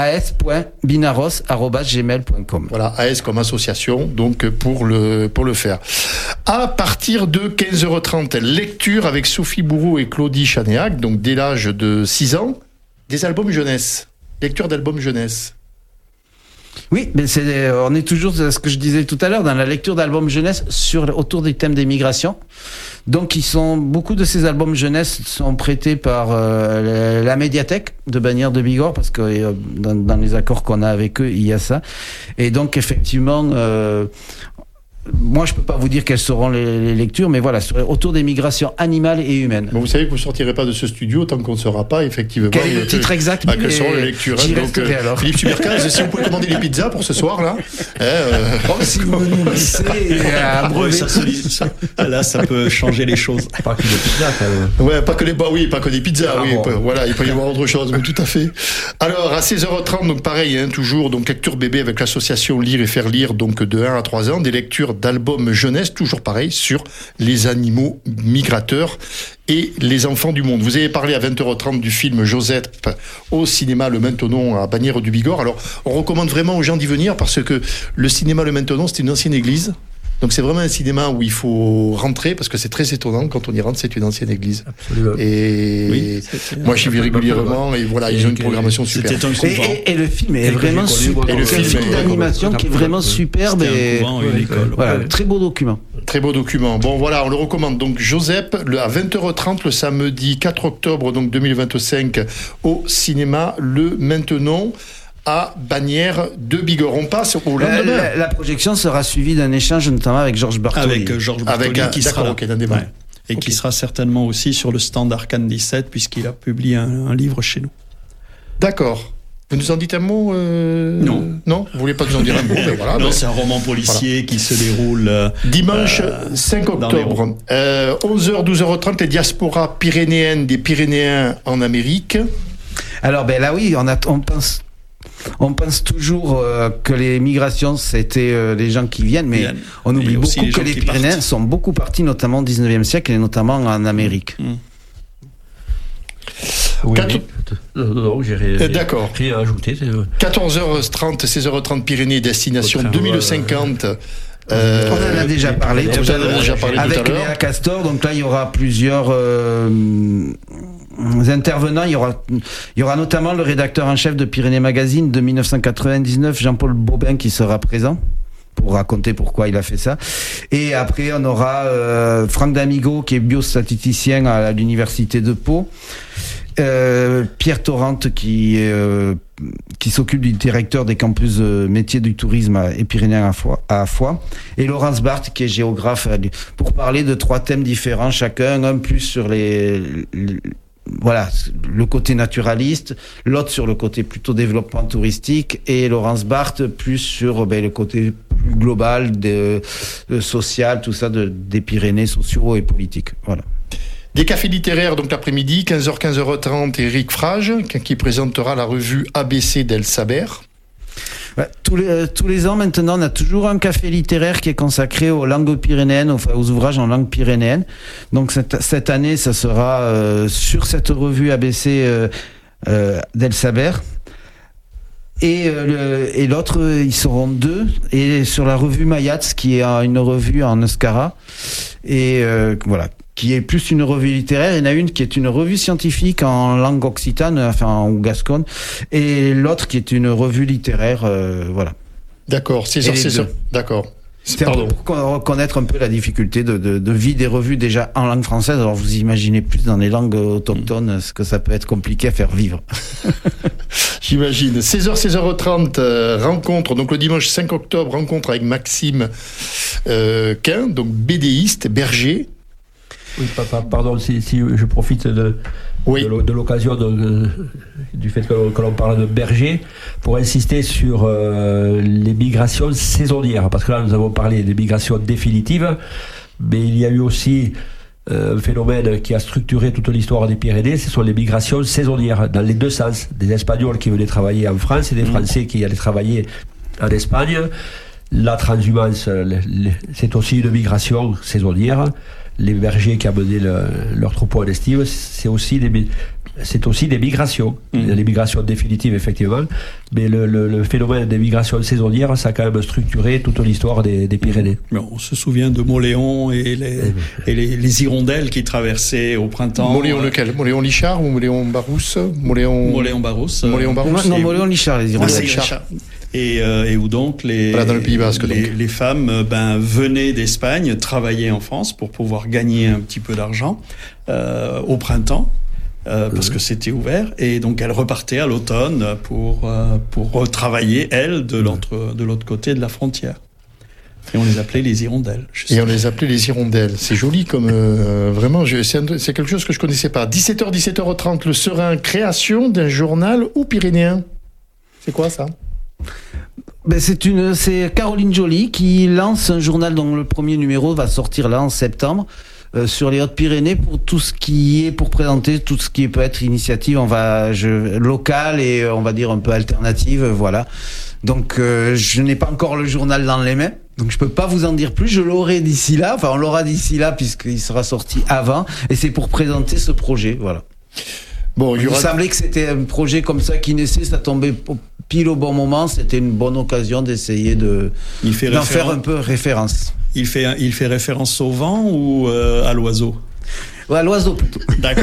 as.binaros@gmail.com. Voilà, AS comme association, donc pour le faire. À partir de 15h30, lecture avec Sophie Bourreau et Claudie Chanéac, donc dès l'âge de 6 ans, des albums jeunesse. Lecture d'albums jeunesse. Oui, mais on est toujours, ce que je disais tout à l'heure, dans la lecture d'albums jeunesse autour des thèmes des migrations. Donc, beaucoup de ces albums jeunesse sont prêtés par la médiathèque de Bagnères de Bigorre, parce que dans les accords qu'on a avec eux, il y a ça. Et donc, effectivement, moi, je peux pas vous dire quelles seront les lectures, mais voilà, autour des migrations animales et humaines. Bon, vous savez que vous sortirez pas de ce studio tant qu'on ne saura pas, effectivement. Quel est le titre exact? Quelles seront les lectures? Donc, alors. Philippe Subercaz, si on peut commander des pizzas pour ce soir, là. Si vous nous laissez à brevet. Là, ça peut changer les choses. Pas que des pizzas, quand même. Ouais, pas que des pizzas, oui. Bon. Voilà, il peut y avoir autre chose, mais tout à fait. Alors, à 16h30, donc pareil, toujours, donc lecture bébé avec l'association Lire et Faire Lire, donc de 1 à 3 ans, des lectures d'albums jeunesse, toujours pareil, sur les animaux migrateurs et les enfants du monde. Vous avez parlé à 20h30 du film Joseph au cinéma Le Maintenon à Bagnères du Bigorre. Alors, on recommande vraiment aux gens d'y venir parce que le cinéma Le Maintenon, c'est une ancienne église. Donc c'est vraiment un cinéma où il faut rentrer parce que c'est très étonnant quand on y rentre, c'est une ancienne église. Absolument. Et moi j'y vais régulièrement et voilà, ils ont une programmation super. Et le film est vraiment super. Et le film d'animation qui est vraiment superbe et voilà, très beau document. Très beau document. Bon voilà, on le recommande. Donc Joseph à 20h30 le samedi 4 octobre donc 2025 au cinéma Le Maintenon à Bagnères de Bigorre. On passe au lendemain. La projection sera suivie d'un échange notamment avec Georges Bartoli. Avec Georges Bartoli qui sera là. Et qui sera certainement aussi sur le stand Arcane 17 puisqu'il a publié un livre chez nous. D'accord. Vous nous en dites un mot Non. Non, vous voulez pas nous en dire un mot? Voilà, non, c'est un roman policier qui se déroule dimanche 5 octobre. 11h, 12h30, les diasporas pyrénéennes des Pyrénéens en Amérique. Alors là oui, on pense toujours que les migrations, c'était les gens qui viennent, mais on oublie beaucoup que les Pyrénéens sont beaucoup partis, notamment au 19e siècle, et notamment en Amérique. Oui, non, j'ai d'accord. Rien à ajouter. 14h30, 16h30 Pyrénées, destination 2050. On en a déjà parlé. Vous en avez déjà parlé avec tout à l'heure. Léa Castor, donc là il y aura plusieurs intervenants. Il y aura notamment le rédacteur en chef de Pyrénées Magazine de 1999, Jean-Paul Bobin, qui sera présent pour raconter pourquoi il a fait ça. Et après, on aura Franck D'Amigo, qui est biostatisticien à l'université de Pau. Pierre Torrente, qui s'occupe du directeur des campus métiers du tourisme et Pyrénéens à Foix, et Laurence Barthes, qui est géographe, pour parler de 3 thèmes différents chacun, un plus sur le côté naturaliste, l'autre sur le côté plutôt développement touristique, et Laurence Barthes plus sur le côté plus global, social, tout ça, des Pyrénées sociaux et politiques. Voilà. Des cafés littéraires, donc l'après-midi, 15h, 15h30, Éric Frage, qui présentera la revue ABC d'El Saber. Tous les ans, maintenant, on a toujours un café littéraire qui est consacré aux langues pyrénéennes, aux ouvrages en langue pyrénéenne. Donc cette année, ça sera sur cette revue ABC d'El Saber. Et l'autre, ils seront 2. Et sur la revue Mayats, qui est une revue en euskara. Et voilà, qui est plus une revue littéraire. Il y en a une qui est une revue scientifique en langue occitane, ou gasconne, et l'autre qui est une revue littéraire, voilà. D'accord, c'est ça. D'accord. C'est pour reconnaître un peu la difficulté de vie des revues déjà en langue française. Alors vous imaginez plus dans les langues autochtones ce que ça peut être compliqué à faire vivre. J'imagine. 16h30, rencontre, donc le dimanche 5 octobre, rencontre avec Maxime Quin, donc BDiste, berger. Oui, pardon, si je profite de l'occasion du fait que l'on parle de berger pour insister sur les migrations saisonnières, parce que là nous avons parlé des migrations définitives, mais il y a eu aussi un phénomène qui a structuré toute l'histoire des Pyrénées, ce sont les migrations saisonnières, dans les deux sens, des Espagnols qui venaient travailler en France et des Français qui allaient travailler en Espagne. La transhumance, c'est aussi une migration saisonnière. Les bergers qui amenaient leur troupeau en estive, c'est aussi des migrations. Les migrations définitives, effectivement, mais le phénomène des migrations saisonnières, ça a quand même structuré toute l'histoire des Pyrénées. On se souvient de Moléon et les hirondelles qui traversaient au printemps. Moléon lequel? Moléon Lichard ou Moléon Barousse? Moléon Barousse. Moléon Barousse. Non, Moléon Lichard, les hirondelles. Lichard. Et où donc dans le Pays Basque, les femmes venaient d'Espagne travailler en France pour pouvoir gagner un petit peu d'argent au printemps. Parce que c'était ouvert, et donc elles repartaient à l'automne pour retravailler, elles, de l'autre côté de la frontière. Et on les appelait les hirondelles. C'est joli comme... vraiment, c'est quelque chose que je connaissais pas. 17h, 17h30, le Serein, création d'un journal ou pyrénéen. C'est quoi ça? C'est Caroline Joly qui lance un journal dont le premier numéro va sortir là en septembre. Sur les Hautes-Pyrénées pour tout ce qui est, pour présenter tout ce qui peut être initiative locale et on va dire un peu alternative, voilà. Donc je n'ai pas encore le journal dans les mains, donc je peux pas vous en dire plus. Je l'aurai d'ici là, on l'aura d'ici là puisqu'il sera sorti avant, et c'est pour présenter ce projet, voilà. Bon, il me semblait que c'était un projet comme ça qui naissait, ça tombait pile au bon moment, c'était une bonne occasion d'essayer d'en faire un peu référence. Il fait référence au vent ou à l'oiseau? À l'oiseau plutôt. D'accord.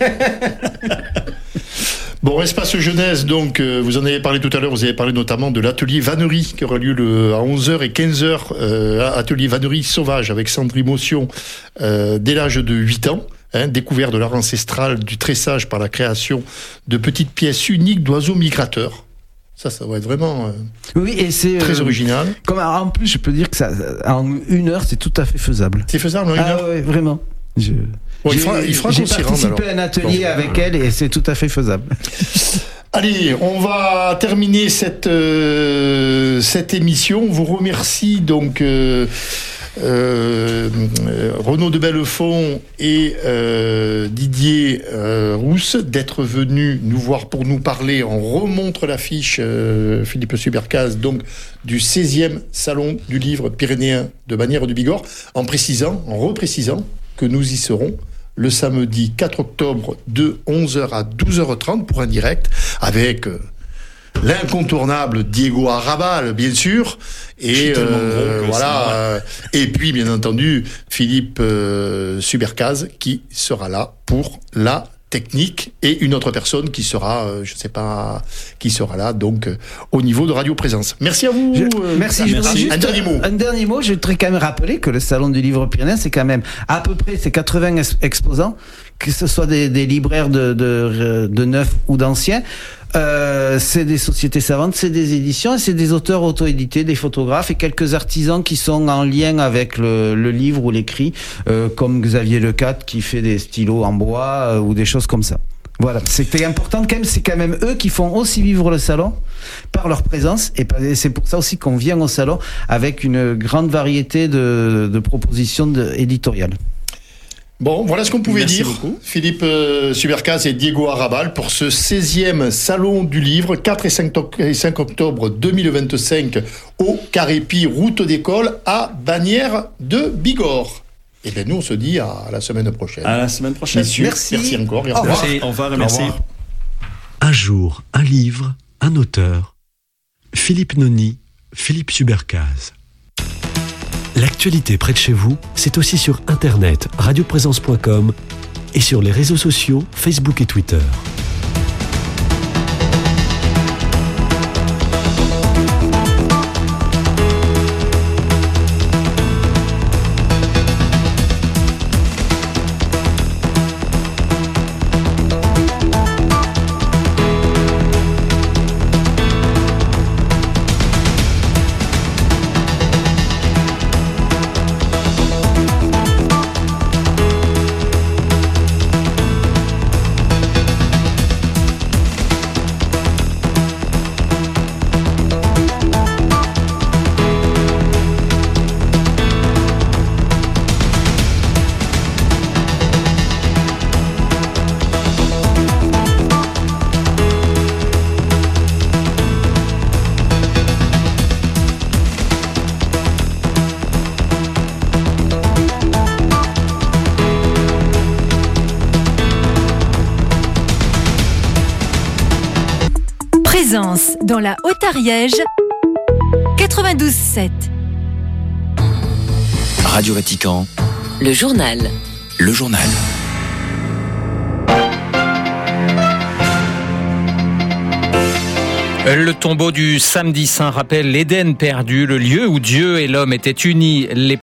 Bon, espace jeunesse, donc, vous en avez parlé tout à l'heure, vous avez parlé notamment de l'atelier vannerie qui aura lieu à 11h et 15h, atelier vannerie sauvage avec Sandrine Motion, dès l'âge de 8 ans. Découvert de l'art ancestral du tressage par la création de petites pièces uniques d'oiseaux migrateurs. Ça va être vraiment et c'est très original. En plus, je peux dire que ça, en 1 heure, c'est tout à fait faisable. C'est faisable en 1 heure? Oui, vraiment. Il fera j'ai participé à un atelier avec elle et c'est tout à fait faisable. Allez, on va terminer cette émission. On vous remercie donc... Renaud de Bellefond et Didier Rousse d'être venus nous voir pour nous parler. On remontre l'affiche, Philippe Subercaz, donc du 16e Salon du Livre Pyrénéen de Bagnères de Bigorre, en reprécisant que nous y serons le samedi 4 octobre de 11h à 12h30 pour un direct avec... l'incontournable Diego Arrabal, bien sûr, et et puis bien entendu Philippe Subercaz qui sera là pour la technique, et une autre personne qui sera, je sais pas, qui sera là donc au niveau de Radio Présence. Merci à vous. Merci. Un dernier mot. Je voudrais quand même rappeler que le Salon du Livre Pyrénéen, c'est quand même à peu près 80 exposants, que ce soit des libraires de neufs ou d'anciens. C'est des sociétés savantes, c'est des éditions, et c'est des auteurs auto-édités, des photographes et quelques artisans qui sont en lien avec le livre ou l'écrit, comme Xavier Lecat qui fait des stylos en bois ou des choses comme ça. Voilà, c'était important quand même, c'est quand même eux qui font aussi vivre le salon par leur présence, et c'est pour ça aussi qu'on vient au salon avec une grande variété de propositions éditoriales. Bon, voilà ce qu'on pouvait dire. Beaucoup. Philippe Subercaz et Diego Arrabal pour ce 16e Salon du Livre, 4 et 5 octobre 2025 au Carépi, route d'école à Bagnères de Bigorre. Et bien nous, on se dit à la semaine prochaine. À la semaine prochaine. Messieurs, merci encore. Au revoir. Au revoir, merci. Un jour, un livre, un auteur. Philippe Noni, Philippe Subercaz. L'actualité près de chez vous, c'est aussi sur internet, radioprésence.com et sur les réseaux sociaux, Facebook et Twitter. Présence dans la Haute-Ariège, 92.7. Radio Vatican. Le journal. Le journal. Le tombeau du samedi saint rappelle l'Éden perdu, le lieu où Dieu et l'homme étaient unis. Les